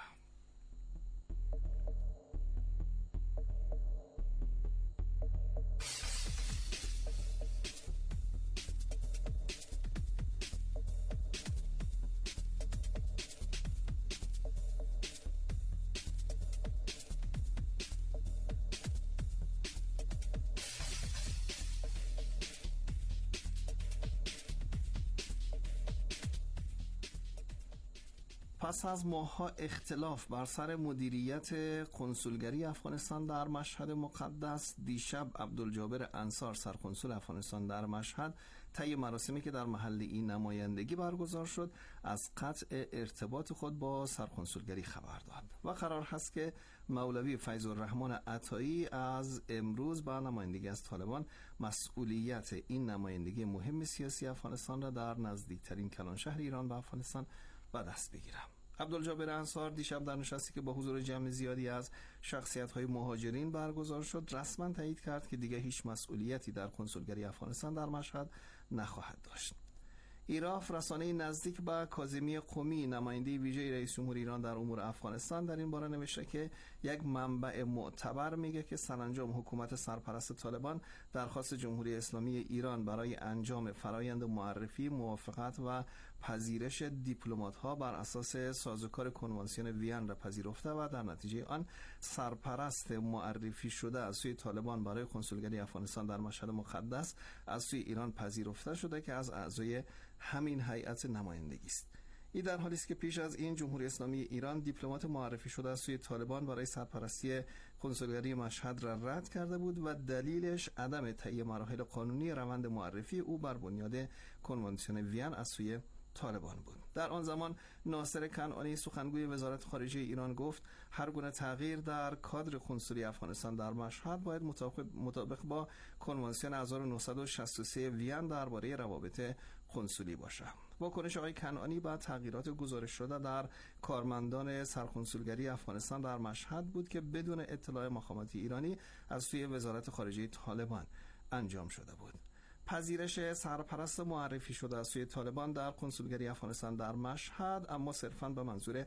پس از ماه‌ها اختلاف بر سر مدیریت کنسولگری افغانستان در مشهد مقدس، دیشب عبدالجابر انصار سرکنسول افغانستان در مشهد طی مراسمی که در محل این نمایندگی برگزار شد از قطع ارتباط خود با سرکنسولگری خبر داد و قرار هست که مولوی فیض الرحمن عطایی از امروز با نمایندگی از طالبان مسئولیت این نمایندگی مهم سیاسی افغانستان را در نزدیکترین کلانشهر ایران به افغانستان به دست بگیرم. عبدالجابر انصار دیشب در نشستی که با حضور جمع زیادی از شخصیت‌های مهاجرین برگزار شد رسما تایید کرد که دیگر هیچ مسئولیتی در کنسولگری افغانستان در مشهد نخواهد داشت. ایراف رسانه نزدیک به کاظمی قمی نماینده ویژه رئیس جمهور ایران در امور افغانستان در این باره نوشته که یک منبع معتبر میگه که سرانجام حکومت سرپرست طالبان درخواست جمهوری اسلامی ایران برای انجام فرایند معرفی، موافقت و پذیرش دیپلمات‌ها بر اساس سازوکار کنوانسیون وین را پذیرفته و در نتیجه آن سرپرست معرفی شده از سوی طالبان برای کنسولگری افغانستان در مشهد مقدس از سوی ایران پذیرفته شده که از اعضای همین هیئت نمایندگی است. این در حالی است که پیش از این جمهوری اسلامی ایران دیپلمات معرفی شده از سوی طالبان برای سرپرستی کنسولگری مشهد را رد کرده بود و دلیلش عدم طی مراحل قانونی روند معرفی او بر بنیاد کنوانسیون وین از سوی طالبان بود. در آن زمان ناصر کنعانی سخنگوی وزارت خارجه ایران گفت هر گونه تغییر در کادر کنسولی افغانستان در مشهد باید مطابق با کنوانسیون هزار و نهصد و شصت و سه وین درباره روابط کنسولی باشد. واکنش آقای کنعانی بعد تغییرات گزارش شده در کارمندان سرکنسولگری افغانستان در مشهد بود که بدون اطلاع مقامات ایرانی از سوی وزارت خارجه طالبان انجام شده بود. پذیرش سرپرست معرفی شده از سوی طالبان در کنسولگری افغانستان در مشهد اما صرفاً به منظور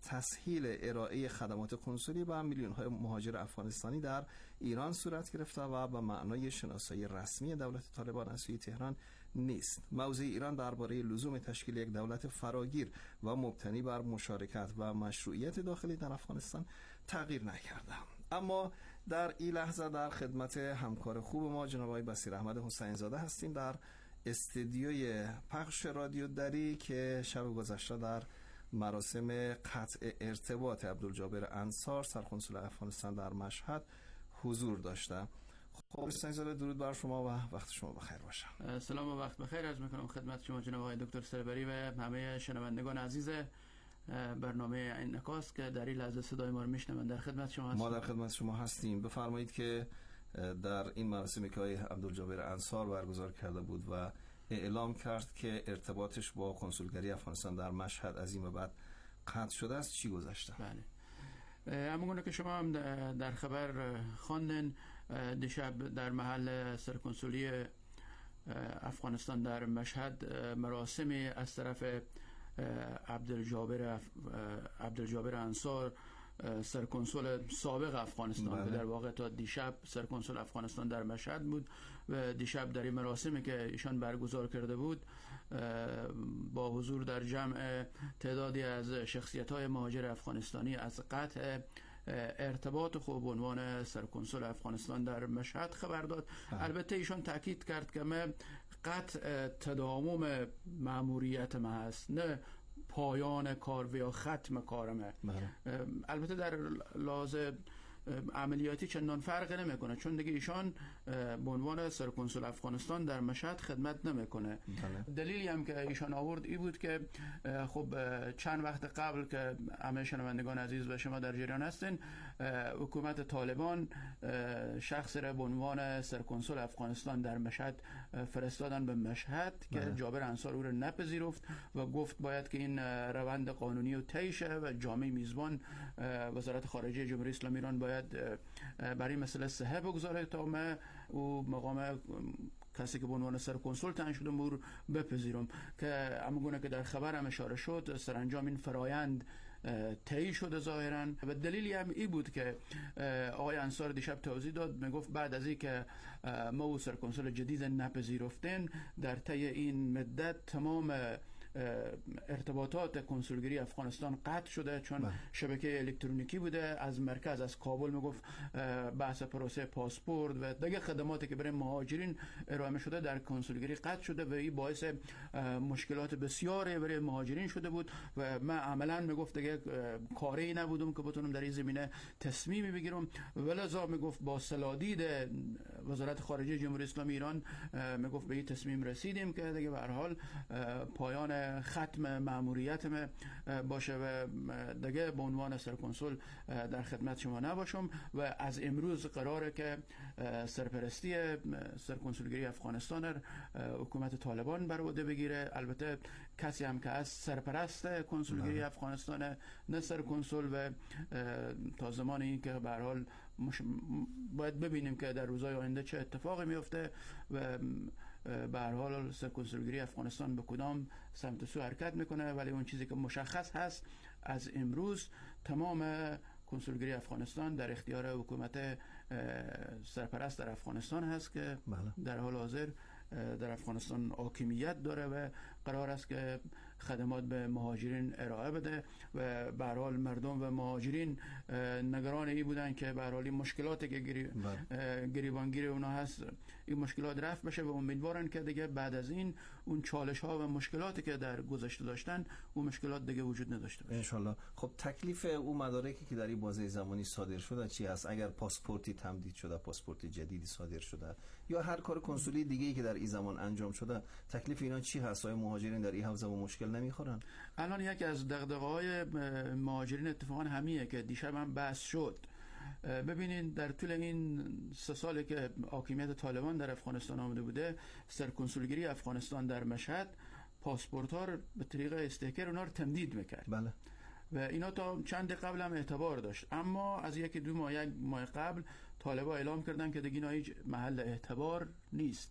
تسهیل ارائه خدمات کنسولی به میلیون‌های مهاجر افغانستانی در ایران صورت گرفته و به معنای شناسایی رسمی دولت طالبان از سوی تهران نیست. موضع ایران درباره لزوم تشکیل یک دولت فراگیر و مبتنی بر مشارکت و مشروعیت داخلی در افغانستان تغییر نکرده. اما در این لحظه در خدمت همکار خوب ما جناب آقای بصیر احمد حسین زاده هستیم در استدیوی پخش رادیو دری که شب گذشته در مراسم قطع ارتباط عبدالجابر انصار سرکنسول افغانستان در مشهد حضور داشته. خب حسین زاده درود بر شما و وقت شما بخیر باشه. سلام و وقت بخیر عرض میکنم خدمت شما جناب آقای دکتر سربری و همه شنوندگان عزیز برنامه انعکاس که در این لحظه صدای ما رو میشنوند. در خدمت شما هستیم. ما در خدمت شما هستیم. بفرمایید که در این مراسمی که آقای عبدالجابر انصار برگزار کرده بود و اعلام کرد که ارتباطش با کنسولگری افغانستان در مشهد از این به بعد قطع شده است چی گذشته؟ بله. همونگونه که شما هم در خبر خواندن دیشب در محل سرکنسولی افغانستان در مشهد مراسمی از طرف عبدالجابر عبدالجابر انصار سرکنسول سابق افغانستان که در واقع تا دیشب سرکنسول افغانستان در مشهد بود و دیشب در این مراسمی که ایشان برگزار کرده بود با حضور در جمع تعدادی از شخصیت‌های مهاجر افغانستانی از قطع ارتباط خود به عنوان سرکنسول افغانستان در مشهد خبر داد. البته ایشان تاکید کرد که ما قطع تداوم مأموریت ما هست نه پایان کار و یا ختم کارمه. البته در لحاظ عملیاتی چندان فرق نمیکنه، چون دیگه ایشان به عنوان سرکنسول افغانستان در مشهد خدمت نمیکنه. دلیلی هم که ایشان آورد ای بود که خب چند وقت قبل که همه شنوندگان عزیز و شما در جریان هستین، حکومت طالبان شخص را به عنوان سرکنسول افغانستان در مشهد فرستادن به مشهد که جابر انصار او را نپذیرفت و گفت باید که این روند قانونی و طی شه و جامعه میزبان وزارت خارجه جمهوری اسلامی ایران باید برای مسئله صحه بگذاره تا ما او مقام کسی که به عنوان سرکنسول تعیین شده رو بپذیرم، که همونگونه که در خبر هم اشاره شد سرانجام این فرایند طی شده ظاهرا. و دلیلی هم ای بود که آقای انصار دیشب توضیح داد، میگفت بعد از این که ما و سرکنسول جدید نپذیرفتن در طی این مدت تمام ارتباطات کنسولگری افغانستان قطع شده، چون من. شبکه الکترونیکی بوده از مرکز از کابل. میگفت بحث پروسه پاسپورت و دیگه خدماتی که برای مهاجرین ارائه می شده در کنسولگری قطع شده و این باعث مشکلات بسیاری برای مهاجرین شده بود و من عملا میگفت دیگه کاری نبودم که بتونم در این زمینه تصمیمی بگیرم. ولذا میگفت با سلادید وزارت خارجه جمهوری اسلامی ایران میگفت به این تصمیم رسیدیم که دیگه به هر حال پایان ختم مأموریت ما باشه و دیگه به عنوان سرکنسول در خدمت شما نباشم و از امروز قراره که سرپرستی سرکنسولگری افغانستان حکومت طالبان بر عهده بگیره. البته کسی هم که از سرپرست کنسولگری افغانستان نه سرکنسول و تا زمانی که به هر حال مش... باید ببینیم که در روزهای آینده چه اتفاقی میفته و به هر حال سرکنسولگری افغانستان به کدام سمت سو حرکت میکنه. ولی اون چیزی که مشخص هست از امروز تمام کنسولگری افغانستان در اختیار حکومت سرپرست در افغانستان هست که بله. در حال حاضر در افغانستان حاکمیت داره و قرار است که خدمات به مهاجرین ارائه بده و به هر حال مردم و مهاجرین نگران این بودن که به هر حال این مشکلاتی که گری... گریبانگیر اونا هست این مشکلات رفع بشه و امیدوارن که دیگه بعد از این اون چالش ها و مشکلاتی که در گذشته داشتن اون مشکلات دیگه وجود نداشته باشه ان شاء الله. خب تکلیف اون مدارکی که در این بازه زمانی صادر شده چی هست؟ اگر پاسپورتی تمدید شده، پاسپورت جدیدی صادر شده یا هر کار کنسولی دیگه‌ای که در این زمان انجام شده، تکلیف اینا چی هست؟ آیا مهاجرین در این حوزه با مشکل نمیخورن؟ الان یکی از دغدغه‌های مهاجرین اتفاقا همیه که دیشب هم بحث شد. ببینید در طول این سه سالی که حاکمیت طالبان در افغانستان آمده بوده، سرکنسولگری افغانستان در مشهد پاسپورت‌ها رو به طریق استیکر اونا رو تمدید میکرد. بله. و اینا تا چند قبل هم اعتبار داشت، اما از یکی دو ماه یک ماه قبل طالبان اعلام کردن که دیگه اینا هیچ محل اعتبار نیست.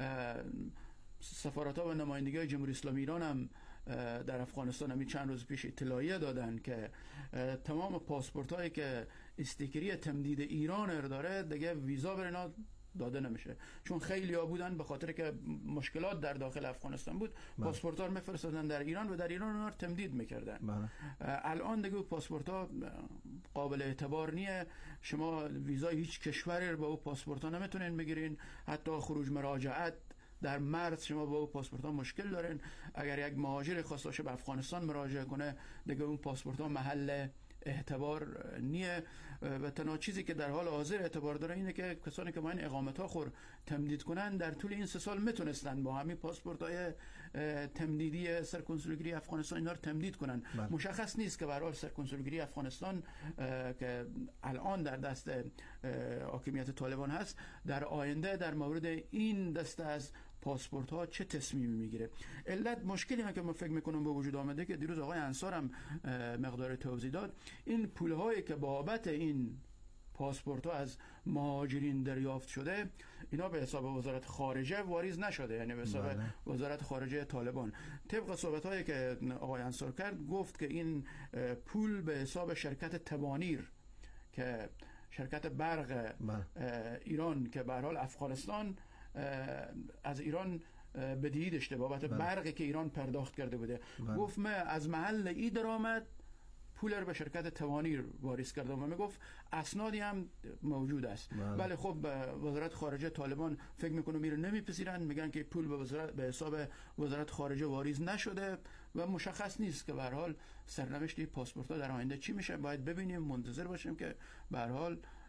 سفارت‌ها و نمایندگی‌های جمهوری اسلامی ایران هم در افغانستان همین چند روز پیش اطلاعیه دادن که تمام پاسپورت‌هایی که استیکری تمدید ایران داره دیگه ویزا بر اینا داده نمیشه، چون خیلی ها بودن به خاطر که مشکلات در داخل افغانستان بود پاسپورت ها رو میفرستادن در ایران و در ایران اونا رو تمدید میکردن. الان دیگه پاسپورت ها قابل اعتبار نیه، شما ویزای هیچ کشوری رو با او پاسپورت ها نمیتونین بگیرین، حتی خروج مراجعت در مرز شما با اون پاسپورت ها مشکل دارین. اگر یک مهاجر خواست باشه به افغانستان مراجعه کنه دیگه اون پاسپورت ها محل اعتبار نیه و تنها چیزی که در حال حاضر اعتبار داره اینه که کسانی که باید اقامت ها خور تمدید کنن در طول این سه سال میتونستن با همین پاسپورت های تمدیدی سرکنسولگری افغانستان اینا رو تمدید کنن. بله. مشخص نیست که به هر حال سرکنسولگری افغانستان که الان در دست حاکمیت طالبان هست در آینده در مورد این دسته از پاسپورت ها چه تصمیمی میگیره. علت مشکلی هم که من فکر میکنم به وجود آمده که دیروز آقای انصار هم مقدار توضیح داد، این پول هایی که بابت این پاسپورت ها از مهاجرین دریافت شده اینا به حساب وزارت خارجه واریز نشده، یعنی به حساب بله. وزارت خارجه طالبان. طبق صحبت هایی که آقای انصار کرد گفت که این پول به حساب شرکت تبانیر که شرکت برق بله. ایران که به هر حال افغانستان از ایران بدهی داشته بابت بله. برقی که ایران پرداخت کرده بوده. بله. گفت من از محل ای درآمد پول رو به شرکت توانیر واریز کردم و میگفت اسنادی هم موجود است. بله, بله خب وزارت خارجه طالبان فکر میکنه میره نمیپذیرن، میگن که پول به وزارت به حساب وزارت خارجه واریز نشده و مشخص نیست که به هر حال سرنوشت پاسپورت ها در آینده چی میشه. باید ببینیم، منتظر باشیم که به هر حال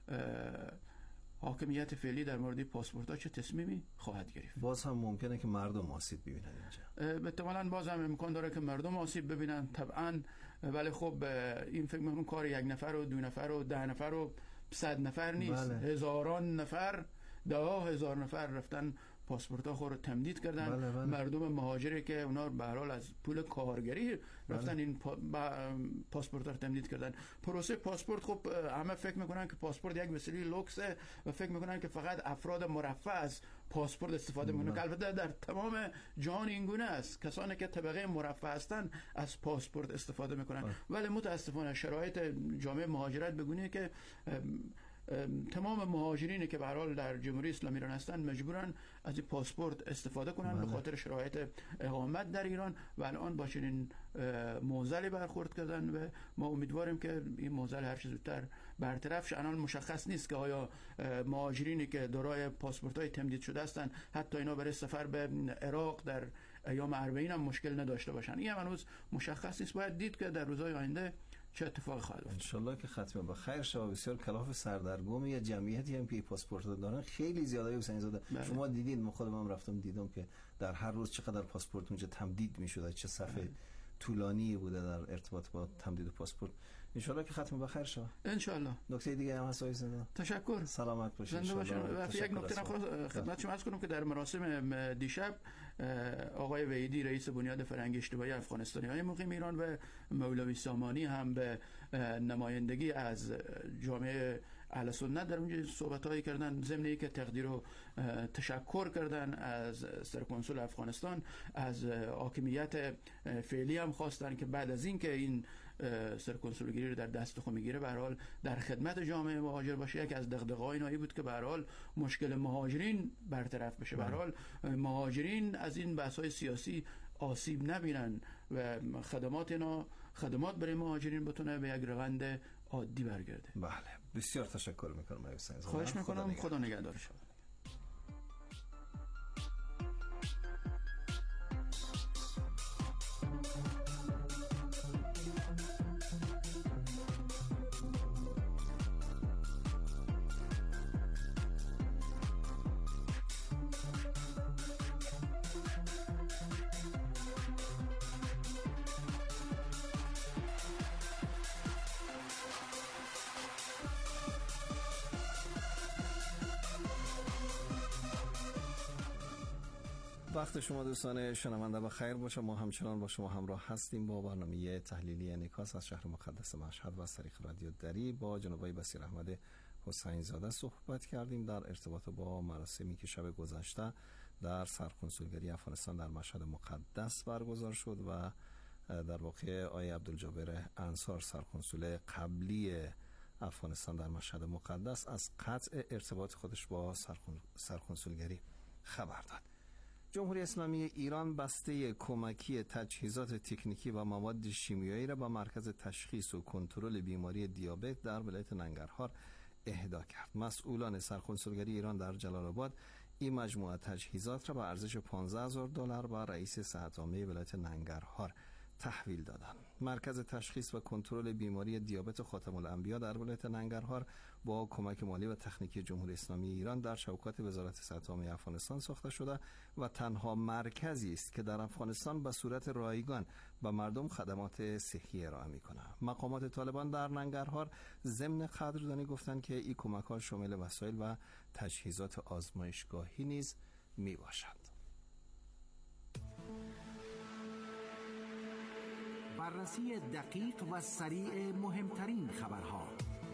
حاکمیت فعلی در مورد پاسپورت‌ها چه تصمیمی خواهد گرفت. باز هم ممکنه که مردم آسیب ببینن اینجا. احتمالاً باز هم امکان داره که مردم آسیب ببینن طبعاً، ولی خب این فکر می‌کنم کار یک نفر و دو نفر و ده نفر و صد نفر نیست. بله. هزاران نفر، ده هزار نفر رفتن پاسپورت‌ها خود رو تمدید کردن. بله بله. مردم مهاجری که اونا به هر حال از پول کارگری رفتن بله. این پا... پاسپورت‌ها رو تمدید کردن. پروسه پاسپورت خب همه فکر میکنن که پاسپورت یک وسیله لوکسه و فکر میکنن که فقط افراد مرفه از پاسپورت استفاده میکنن، که البته در تمام جهان این گونه است. کسانی که طبقه مرفه هستن از پاسپورت استفاده میکنن، ولی متاسفانه شرایط جامعه مهاجرت بگونه که تمام مهاجرینی که به هر حال در جمهوری اسلامی ایران هستند مجبورن از این پاسپورت استفاده کنن به خاطر شرایط اقامت در ایران و الان با چنین معضلی برخورد کردن و ما امیدواریم که این معضل هر چه زودتر برطرف شه. الان مشخص نیست که آیا مهاجرینی که دارای پاسپورت‌های تمدید شده هستند حتی اینا برای سفر به عراق در ایام اربعین هم مشکل نداشته باشن. این هنوز مشخص نیست، باید دید که در روزهای آینده چه اتفاقی خواهد افتاد. انشالله که ختم با خیر شه. بسیار کلاف سردرگم یا جمعیتی هم که پاسپورت دارن خیلی زیاده. حسین زاده بله. شما دیدین، من خودم هم رفتم دیدم که در هر روز چقدر پاسپورت اونجا تمدید میشد، چه صفحه بله. طولانی بوده در ارتباط با تمدید پاسپورت. انشالله که ختم بخیر شه. انشالله. نکته دیگه هم هست آقای؟ تشکر. سلامت باشید. زنده باشید. و یک نکته خدمت شما عرض کنم که در مراسم دیشب آقای وحیدی رئیس بنیاد فرهنگ اجتماعی افغانستانی‌های مقیم ایران و مولوی سامانی هم به نمایندگی از جامعه اهل سنت در اونجا صحبت‌هایی کردن، ضمن اینکه تقدیر و تشکر کردن از سرکنسول افغانستان، از حاکمیت فعلی هم خواستن که بعد از اینکه این سرکنسولگری رو در دست خود میگیره به هر حال در خدمت جامعه مهاجر باشه. یک از دغدغه‌های اینایی بود که به هر حال مشکل مهاجرین برطرف بشه، به هر حال مهاجرین از این بحث‌های سیاسی آسیب نبینن و خدمات اینا خدمات برای مهاجرین بتونه به یک روند عادی برگرده. بله، بسیار تشکر میکنم آقای حسین زاده. خواهش میکنم. خدا نگهدار شما. وقت شما دوستان شنونده بخیر باشه. ما همچنان با شما همراه هستیم با برنامه تحلیلی انعکاس از شهر مقدس مشهد و از طریق رادیو دری. با جناب آقای بصیر احمد حسین زاده صحبت کردیم در ارتباط با مراسمی که شب گذشته در سرکنسولگری افغانستان در مشهد مقدس برگزار شد و در واقع آقای عبدالجابر انصار سرکنسول قبلی افغانستان در مشهد مقدس از قطع ارتباط خودش با سرکنسولگری خبر داد. جمهوری اسلامی ایران بسته کمکی تجهیزات تکنیکی و مواد شیمیایی را به مرکز تشخیص و کنترل بیماری دیابت در ولایت ننگرهار اهدا کرد. مسئولان سرکنسولگری ایران در جلال آباد این مجموعه تجهیزات را به ارزش پانزده هزار دلار به رئیس صحت عامه ولایت ننگرهار تحویل دادند. مرکز تشخیص و کنترل بیماری دیابت خاتم الانبیا در ولایت ننگرهار با کمک مالی و تکنیکی جمهوری اسلامی ایران در شوکات وزارت صحت عامه افغانستان ساخته شده و تنها مرکزی است که در افغانستان به صورت رایگان به مردم خدمات صحی ارائه می‌کند. مقامات طالبان در ننگرهار ضمن قدردانی گفتند که این کمک‌ها شامل وسایل و تجهیزات آزمایشگاهی نیز میباشد. بررسی دقیق و سریع مهمترین خبرها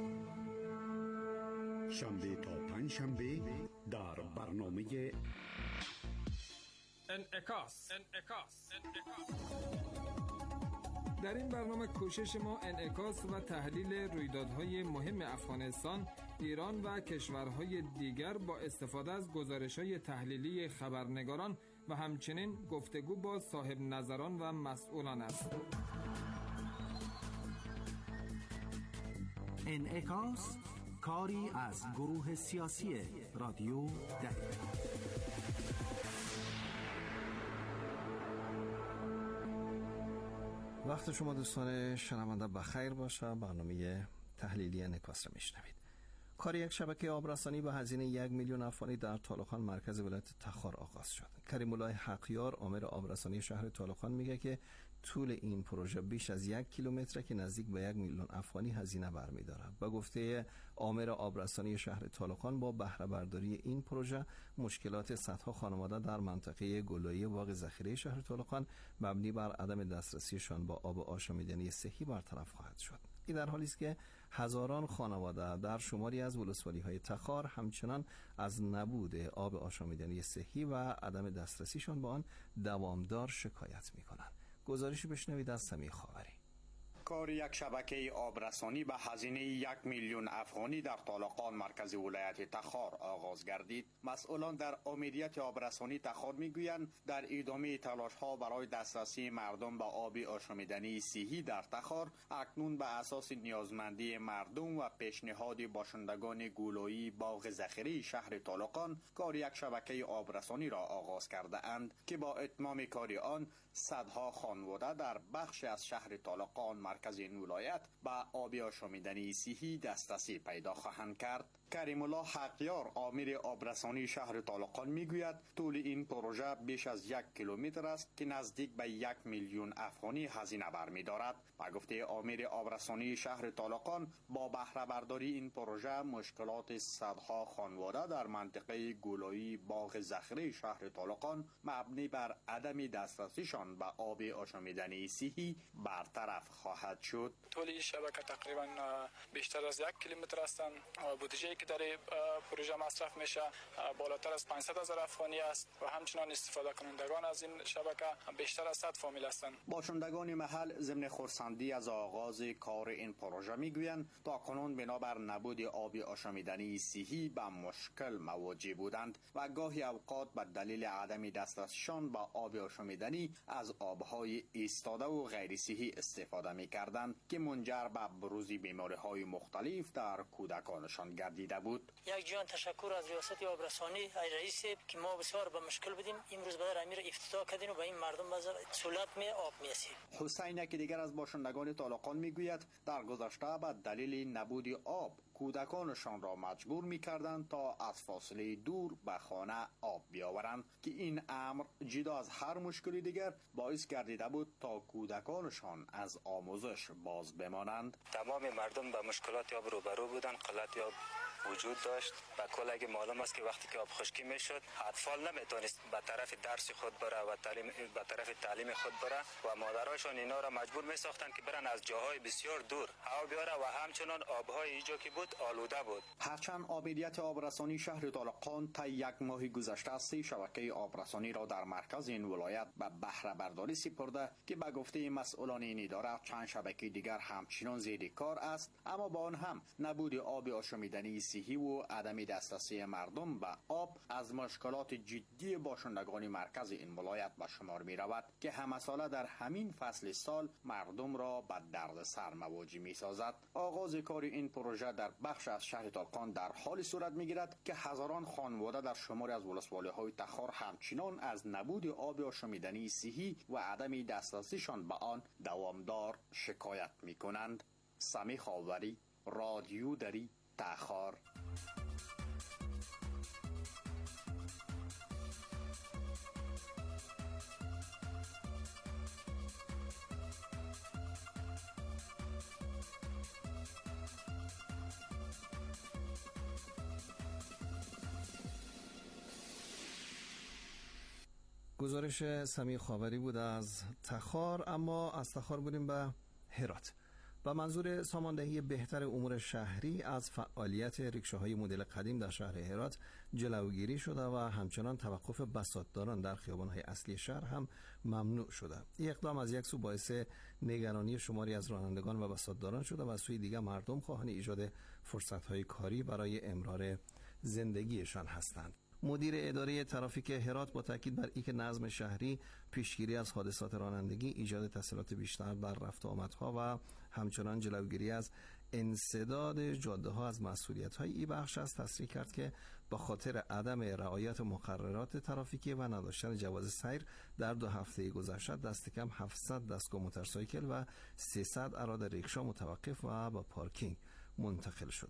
شنبه تا پنج شنبه در برنامه انعکاس. در این برنامه کوشش ما انعکاس و تحلیل رویدادهای مهم افغانستان، ایران و کشورهای دیگر با استفاده از گزارش‌های تحلیلی خبرنگاران و همچنین گفتگو با صاحب نظران و مسئولان است. انعکاس کاری از گروه سیاسی رادیو دری. وقت شما دوستان شنونده بخیر باشه. برنامه تحلیلی انعکاس را میشنوید. کار یک شبکه آبرسانی به هزینه یک میلیون افغانی در طالقان مرکز ولایت تخار آغاز شد. کریم الله حقیار آمر آبرسانی شهر طالقان میگه که طول این پروژه بیش از یک کیلومتر که نزدیک به یک میلیون افغانی هزینه برمی‌دارد. با گفته آمر آبرسانی شهر طالقان، با بهره برداری این پروژه مشکلات صدها خانواده در منطقه گلایی باغ ذخیره شهر طالقان مبنی بر عدم دسترسیشان با آب آشامیدنی صحی برطرف خواهد شد. این در حالی است که هزاران خانواده در شماری از ولسوالی‌های تخار همچنان از نبود آب آشامیدنی صحی و عدم دسترسیشان به آن دوامدار شکایت می‌کنند. گزارشی بشنوید از سمیع خاوری. کار یک شبکه آبرسانی به هزینه یک میلیون افغانی در طالقان مرکز ولایت تخار آغاز گردید. مسئولان در امنیت آبرسانی تخار میگویند در ادامه تلاش ها برای دسترسی مردم به آب آشامیدنی صحی در تخار، اکنون به اساس نیازمندی مردم و پیشنهاد باشندگان گولایی باغ ذخیره شهر طالقان کار یک شبکه آبرسانی را آغاز کرده اند که با اتمام کار آن صدها خانواده در بخش از شهر طالقان مرکز این ولایت به آب آشامیدنی صحی دسترسی پیدا خواهند کرد. کریم الله حقیار آمر آبرسانی شهر طالقان میگوید طول این پروژه بیش از یک کیلومتر است که نزدیک به یک میلیون افغانی هزینه برمی‌دارد. با گفته آمر آبرسانی شهر طالقان، با بهره برداری این پروژه مشکلات صدها خانواده در منطقه گولایی باغ ذخیره شهر طالقان مبنی بر عدم دسترسیشان به آب آشامیدنی صحی برطرف خواهد شد. طول این شبکه تقریبا بیشتر از یک کیلومتر هستند. بودجه‌ای که در پروژه مصرف میشه بالاتر از پانصد هزار افغانی است و همچنان استفاده کنندگان از این شبکه بیشتر از صد فامیل هستند. باشندگان محل ضمن خرسندی از آغاز کار این پروژه میگویند تا کنون بنابر نبود آب آشامیدنی صحی به مشکل مواجه بودند و گاهی اوقات به دلیل عدم دسترسیشان به آب آشامیدنی از آبهای ایستاده و غیر صحی استفاده میکردند که منجر به بروز بیماری‌های مختلف در کودکانشان گردیده بود. یک جان تشکر از ریاست آبرسانی ای رئیس که ما بسیار به مشکل بودیم، امروز به امیر افتتاح کردیم و به این مردم بازار سهولت می آب می‌رسید. حسین که دیگر از باشندگان طالقان میگوید در گذشته به دلیل نبود آب کودکانشان را مجبور می‌کردند تا از فاصله دور به خانه آب بیاورند که این امر جدا از هر مشکلی دیگر باعث گردیده بود تا کودکانشان از آموزش باز بمانند. تمام مردم به مشکلات آب روبرو بودند. قلت آب وجود داشت. به کل اگه معلوم است که وقتی که آب خشکی میشد اطفال نمیتونست به طرف درس خود بره و تعلیم به طرف تعلیم خود بره و مادرایشان اینا را مجبور میساختند که برن از جاهای بسیار دور آب بیاره و همچنان آبهای اینجا که بود آلوده بود. هرچند آمریت آبرسانی شهر طالقان تا یک ماه گذشته سه شبکه آبرسانی را در مرکز این ولایت به بهره برداری سپرده که به گفته مسئولان این اداره چند شبکه دیگر همچنان زیر کار است، اما با آن هم نبود آب آشامیدنی صحی و عدم دسترسی مردم به آب از مشکلات جدی باشندگان مرکز این ولایت به شمار می رود که همه ساله در همین فصل سال مردم را به دردسر مواجه می سازد. آغاز کار این پروژه در بخش از شهر طالقان در حال صورت می گیرد که هزاران خانواده در شماری از ولسوالی های تخار همچنان از نبود آب آشامیدنی صحی و عدم دسترسیشان به آن دوامدار شکایت می کنند. سمیع خاوری، رادیو دری، تخار. گزارش سمیع خاوری بود از تخار. اما از تخار بودیم به هرات. با منظور ساماندهی بهتر امور شهری از فعالیت ریکشاهای مدل قدیم در شهر هرات جلوگیری شده و همچنان توقف بساطداران در خیابان‌های اصلی شهر هم ممنوع شده. این اقدام از یک سو باعث نگرانی شماری از رانندگان و بساطداران شده و از سوی دیگر مردم خواهان ایجاد فرصت‌های کاری برای امرار زندگیشان هستند. مدیر اداره ترافیک هرات با تاکید بر اینکه نظم شهری، پیشگیری از حادثات رانندگی، ایجاد تسهیلات بیشتر در رفت و آمدها و همچنان جلوگیری از انسداد جاده‌ها از مسئولیت‌های این بخش است تصریح کرد که با خاطر عدم رعایت مقررات ترافیکی و نداشتن جواز سیر در دو هفته گذشته دست کم هفتصد دستگاه موتورسایکل و سیصد اراده ریکشا متوقف و با پارکینگ منتقل شدند.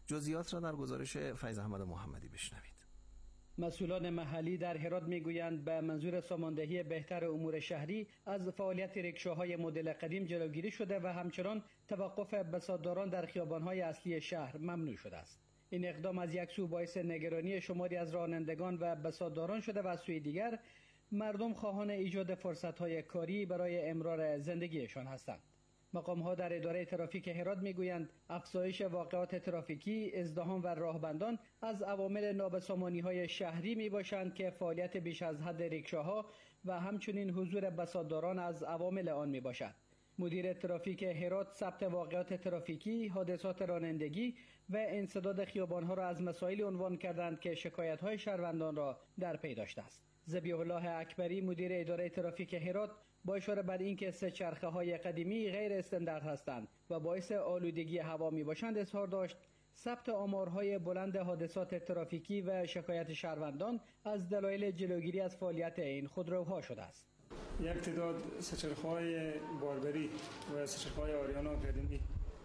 جزئیات را در گزارش فیض احمد محمدی بشنوید. مسئولان محلی در هرات میگویند به منظور ساماندهی بهتر امور شهری از فعالیت ریکشاهای مدل قدیم جلوگیری شده و همچنان توقف بساطداران در خیابان‌های اصلی شهر ممنوع شده است. این اقدام از یک سو باعث نگرانی شماری از رانندگان و بساطداران شده و از سوی دیگر مردم خواهان ایجاد فرصت‌های کاری برای امرار زندگیشان هستند. مقام‌ها در اداره ترافیک هرات میگویند افزایش واقعات ترافیکی، ازدحام و راهبندان از عوامل نابسامانی‌های شهری میباشند که فعالیت بیش از حد ریکشاها و همچنین حضور بساطداران از عوامل آن میباشد. مدیر ترافیک هرات ثبت واقعات ترافیکی، حادثات رانندگی و انسداد خیابان‌ها را از مسائل عنوان کردند که شکایت‌های شهروندان را در پی داشته است. ذبیح الله اکبری مدیر اداره ترافیک هرات با اشاره بر اینکه سه چرخه های قدیمی غیر استاندارد هستند و باعث آلودگی هوا می باشند اظهار داشت ثبت آمارهای بلند حادثات ترافیکی و شکایت شهروندان از دلایل جلوگیری از فعالیت این خودروها شده است. یک تعداد سه چرخه های باربری و سه چرخه های آریانا قدیمی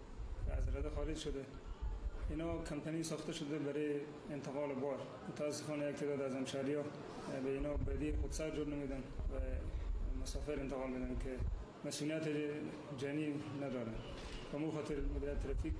از رده خارج شده. اینا کمپانی ساخته شده برای انتقال بار. متاسفانه یک تعداد از همشهری‌ها به اینا بدی خودسر جور نمیدن و مسافر انتقال میدن که مسئولیت جنی ندارن. و مو خاطر مدیریت ترافیک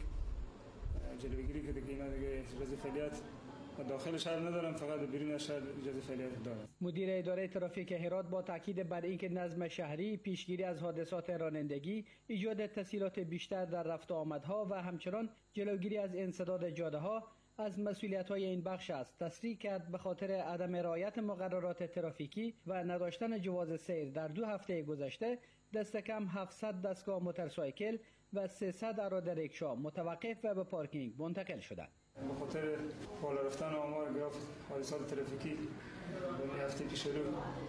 جلوگیری کرده که اینا دیگه اجازه فعالیت و داخل شهر ندارن، فقط بیرون شهر اجازه فعالیت دارن. مدیر اداره ترافیک هرات با تاکید بر اینکه نظم شهری، پیشگیری از حادثات رانندگی، ایجاد تسهیلات بیشتر در رفت و آمدها و همچنان جلوگیری از انسداد جاده‌ها از مسئولیت‌های این بخش است. تصریح کرد به خاطر عدم رعایت مقررات ترافیکی و نداشتن جواز سیر در دو هفته گذشته دست کم هفتصد دستگاه موتورسایکل و سیصد اراده ریکشا متوقف و به پارکینگ منتقل شدند. به خاطر بالا رفتن آمار گرافت حادثات ترافیکی به هفته پیش رو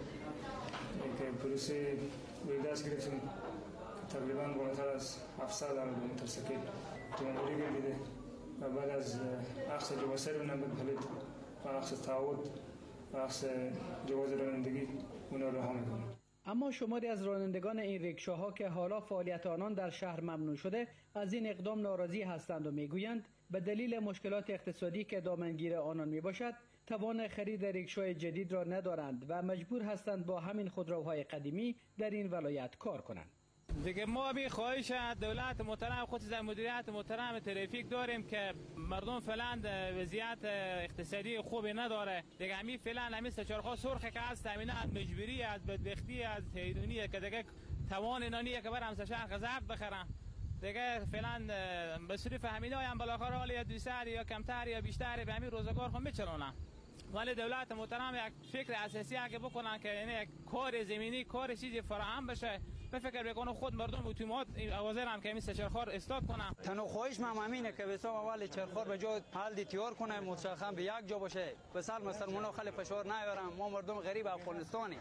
که پلیسی به دست گرفتیم که تقریبا بالاتر از هفتصد اراده موتورسایکل جمع‌آوری گردیده و بعد از اخذ جواز سیر اونم بپلید و اخذ تعهد و اخذ جواز رانندگی اونا رو رها میکنیم. اما شماری از رانندگان این ریکشاها که حالا فعالیت آنان در شهر ممنوع شده از این اقدام ناراضی هستند و میگویند به دلیل مشکلات اقتصادی که دامنگیر آنان میباشد توان خرید ریکشای جدید را ندارند و مجبور هستند با همین خودروهای قدیمی در این ولایت کار کنند. دیگه ما بی خواهش دولت محترم خود مدیریت محترم ترافیک داریم که مردم فعلا وضعیت اقتصادی خوبی نداره. دیگه همین فعلا همین سه چرخا سرخ که هست همینه مجبوری از بدبختی از حیدونیه که دیگه توان نانیه که برام سه چرخ ضبط بخرم. دیگه فعلا به صرف همینه هم بالاخره حالا یا دویست یا کمتر یا بیشتر به همین روزگار خود میچرونم. ولی دولت محترم یک فکر اساسی اگه بکنن که یعنی یک کار زمینی کار چیزی فراهم بشه به فکر بکنه خود مردم اتومات اوازر هم که همین سه چرخار استاد کنن. تنها خواهش من همینه که بسام اول چرخار به جای حل تیار کنه متشخصا به یک جا باشه مثلا مسلمان‌ها خیلی فشار نیارن. ما مردم غریب افغانستانی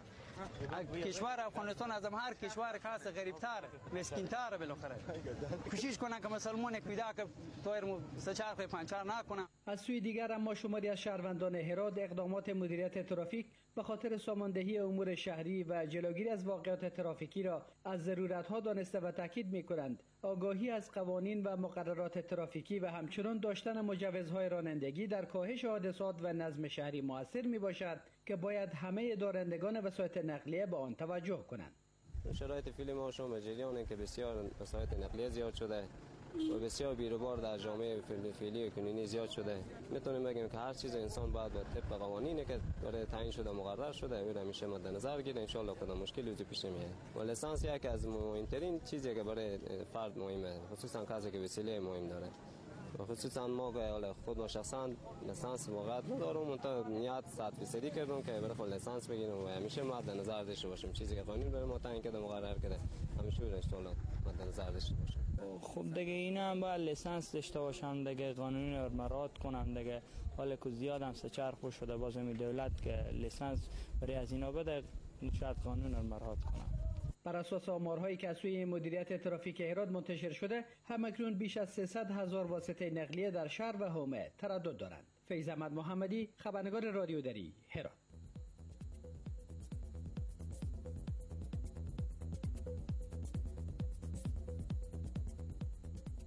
کشور افغانستان از هر کشور خاص غریب‌تر مسکین‌تر بالاخره کوشش کنن که مسلمان کودک تایر سه چرخ پنچر نکنه. از سوی دیگر اما شماری از شهروندان هرات اقدامات مدیریت ترافیک به خاطر ساماندهی امور شهری و جلوگیری از واقعات ترافیکی را از ضرورت‌ها دانسته و تاکید می‌کنند. آگاهی از قوانین و مقررات ترافیکی و همچنان داشتن مجوزهای رانندگی در کاهش حادثات و نظم شهری موثر میباشد که باید همه دارندگان وسایط نقلیه به آن توجه کنند. شرایط فعلی ما شما جریانه که بسیار وسایط نقلیه زیاد شده و بسیار بیروبار در جامعه فعلی و کنونی زیاد شده. میتونیم بگیم که هر چیز انسان باید به طبق قوانینی که برای تعیین شده مقرر شده او را همیشه مد نظر گیره. ان شاء الله کدام مشکلی وجود پیش نمیاد. و لیسانس یک از مهمترین چیزی که برای فرد مهمه، خصوصا کسی که وسیله مهم داره. و خصوصا ما که خود ما شخصا لیسانس موقت ندارم منتها نیت صد درصدی کردم که برای خود لیسانس بگیرم و همیشه مد نظر داشته باشم. چیزی که قانون برای ما تعیین کرده مقرر کرده همیشه ان شاء الله مد نظر داشته باشم. خب دیگه اینا هم باید لیسانس داشته باشم دیگه قانون رو مراعات کنم دیگه. حالا که زیاد هم سه چرخ شده بازم دولت که لیسانس برای از اینا بده شاید قانون رو مراعات کنم. بر اساس آمارهایی که از سوی مدیریت ترافیک هرات منتشر شده همکنون بیش از سیصد هزار واسطه نقلیه در شهر و حومه تردد دارند. فیض احمد محمدی، خبرنگار رادیو دری، هرات.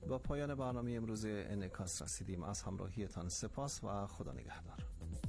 با پایان برنامه امروز انعکاس رسیدیم. از همراهیتان سپاس و خدا نگهدار.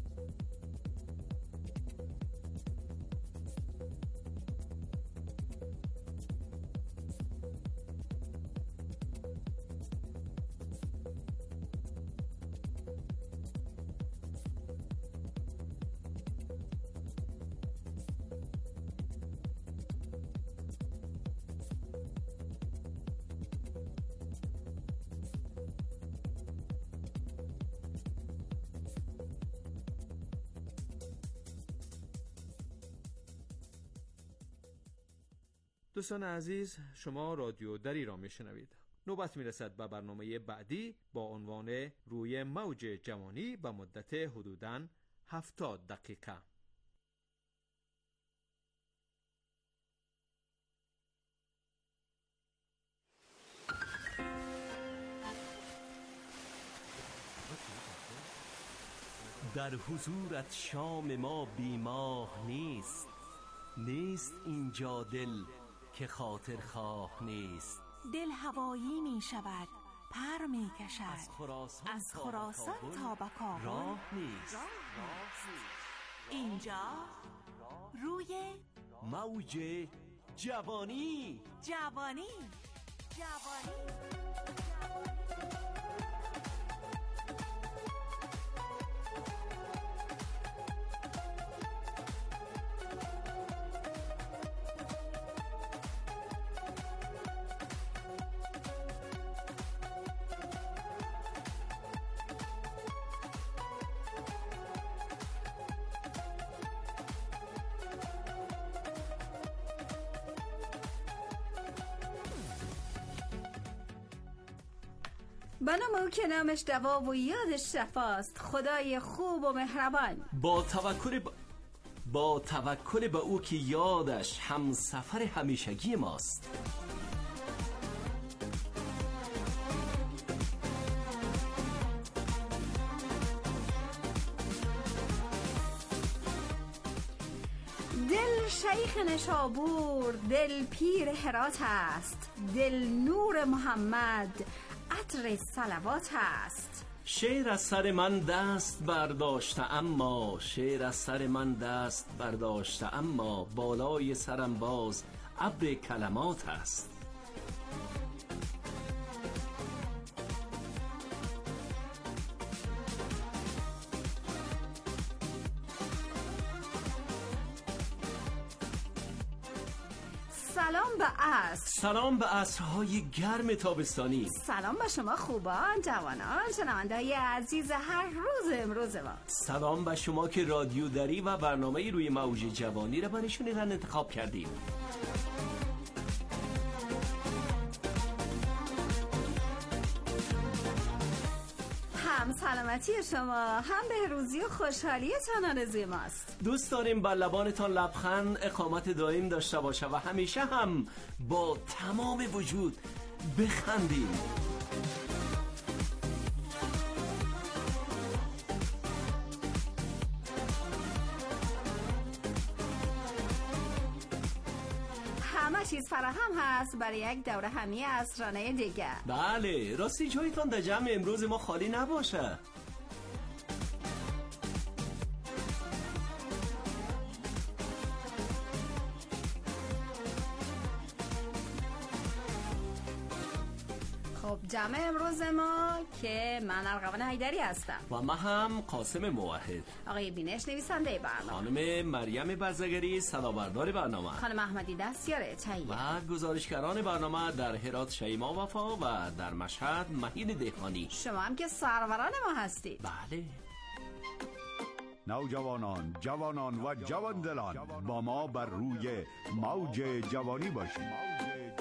دوستان عزیز، شما رادیو دری را میشنوید. نوبت میرسد به برنامه بعدی با عنوان روی موج جوانی به مدت حدوداً هفتاد دقیقه. در حضورت شام ما بیماه نیست، نیست اینجا دل که خاطر خواه نیست. دل هوایی می شود، پر می کشد، از خراسان, از خراسان تا به کابل راه نیست. اینجا روی موج جوانی جوانی جوانی به نام که نامش دوا و یادش شفاست، خدای خوب و مهربان. با توکل ب... با توکل به او که یادش همسفر همیشگی ماست. دل شیخ نشابور، دل پیر هرات است، دل نور محمد، عطر صلوات است. شعر از سر من دست برداشته اما شعر از سر من دست برداشته اما بالای سرم باز ابر کلمات است. سلام به عصر، سلام به عصرهای گرم تابستانی، سلام به شما خوبان، جوانان، شنونده‌های عزیز هر روز امروز ما. سلام به شما که رادیو دری و برنامه روی موج جوانی را برای شنیدن انتخاب کردیم. هم سلامتی شما، هم بهروزی و خوشحالیتان آرزوی ماست. دوست داریم بر لبانتان لبخند اقامت دائم داشته باشه و همیشه هم با تمام وجود بخندیم. همه چیز فراهم هست برای یک دوره همی عصرانه دیگر. بله، راستی جایتان در جمع امروز ما خالی نباشه. خب جمع امروز ما که من ارغوان حیدری هستم و من هم قاسم موحد، آقای بینش نویسنده برنامه، خانم مریم برزگری صدابردار برنامه، خانم احمدی دستیار تهیه و گزارشگران برنامه در هرات شیما وفا و در مشهد مهین دهقانی. شما هم که سروران ما هستید. بله. نوجوانان، جوانان و جواندلان، با ما بر روی موج جوانی باشید.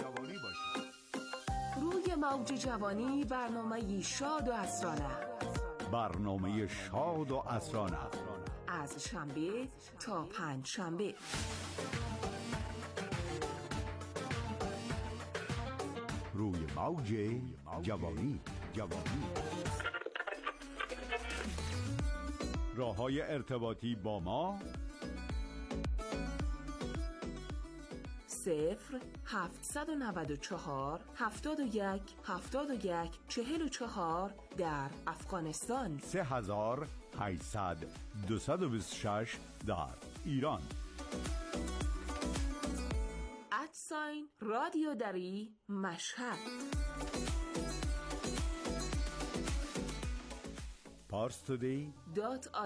روی موج جوانی برنامه شاد و عصرانه، برنامه شاد و عصرانه از شنبه تا پنج شنبه. روی موج جوانی جوانی راه‌های ارتباطی با ما: صفر هفتصد و نود و چهار هفتاد و یک هفتاد و یک چهل و چهار در افغانستان، سه هزار هشتصد دویست و بیست و شش در ایران. ادساین رادیو دری مشهد. پارس تودی دات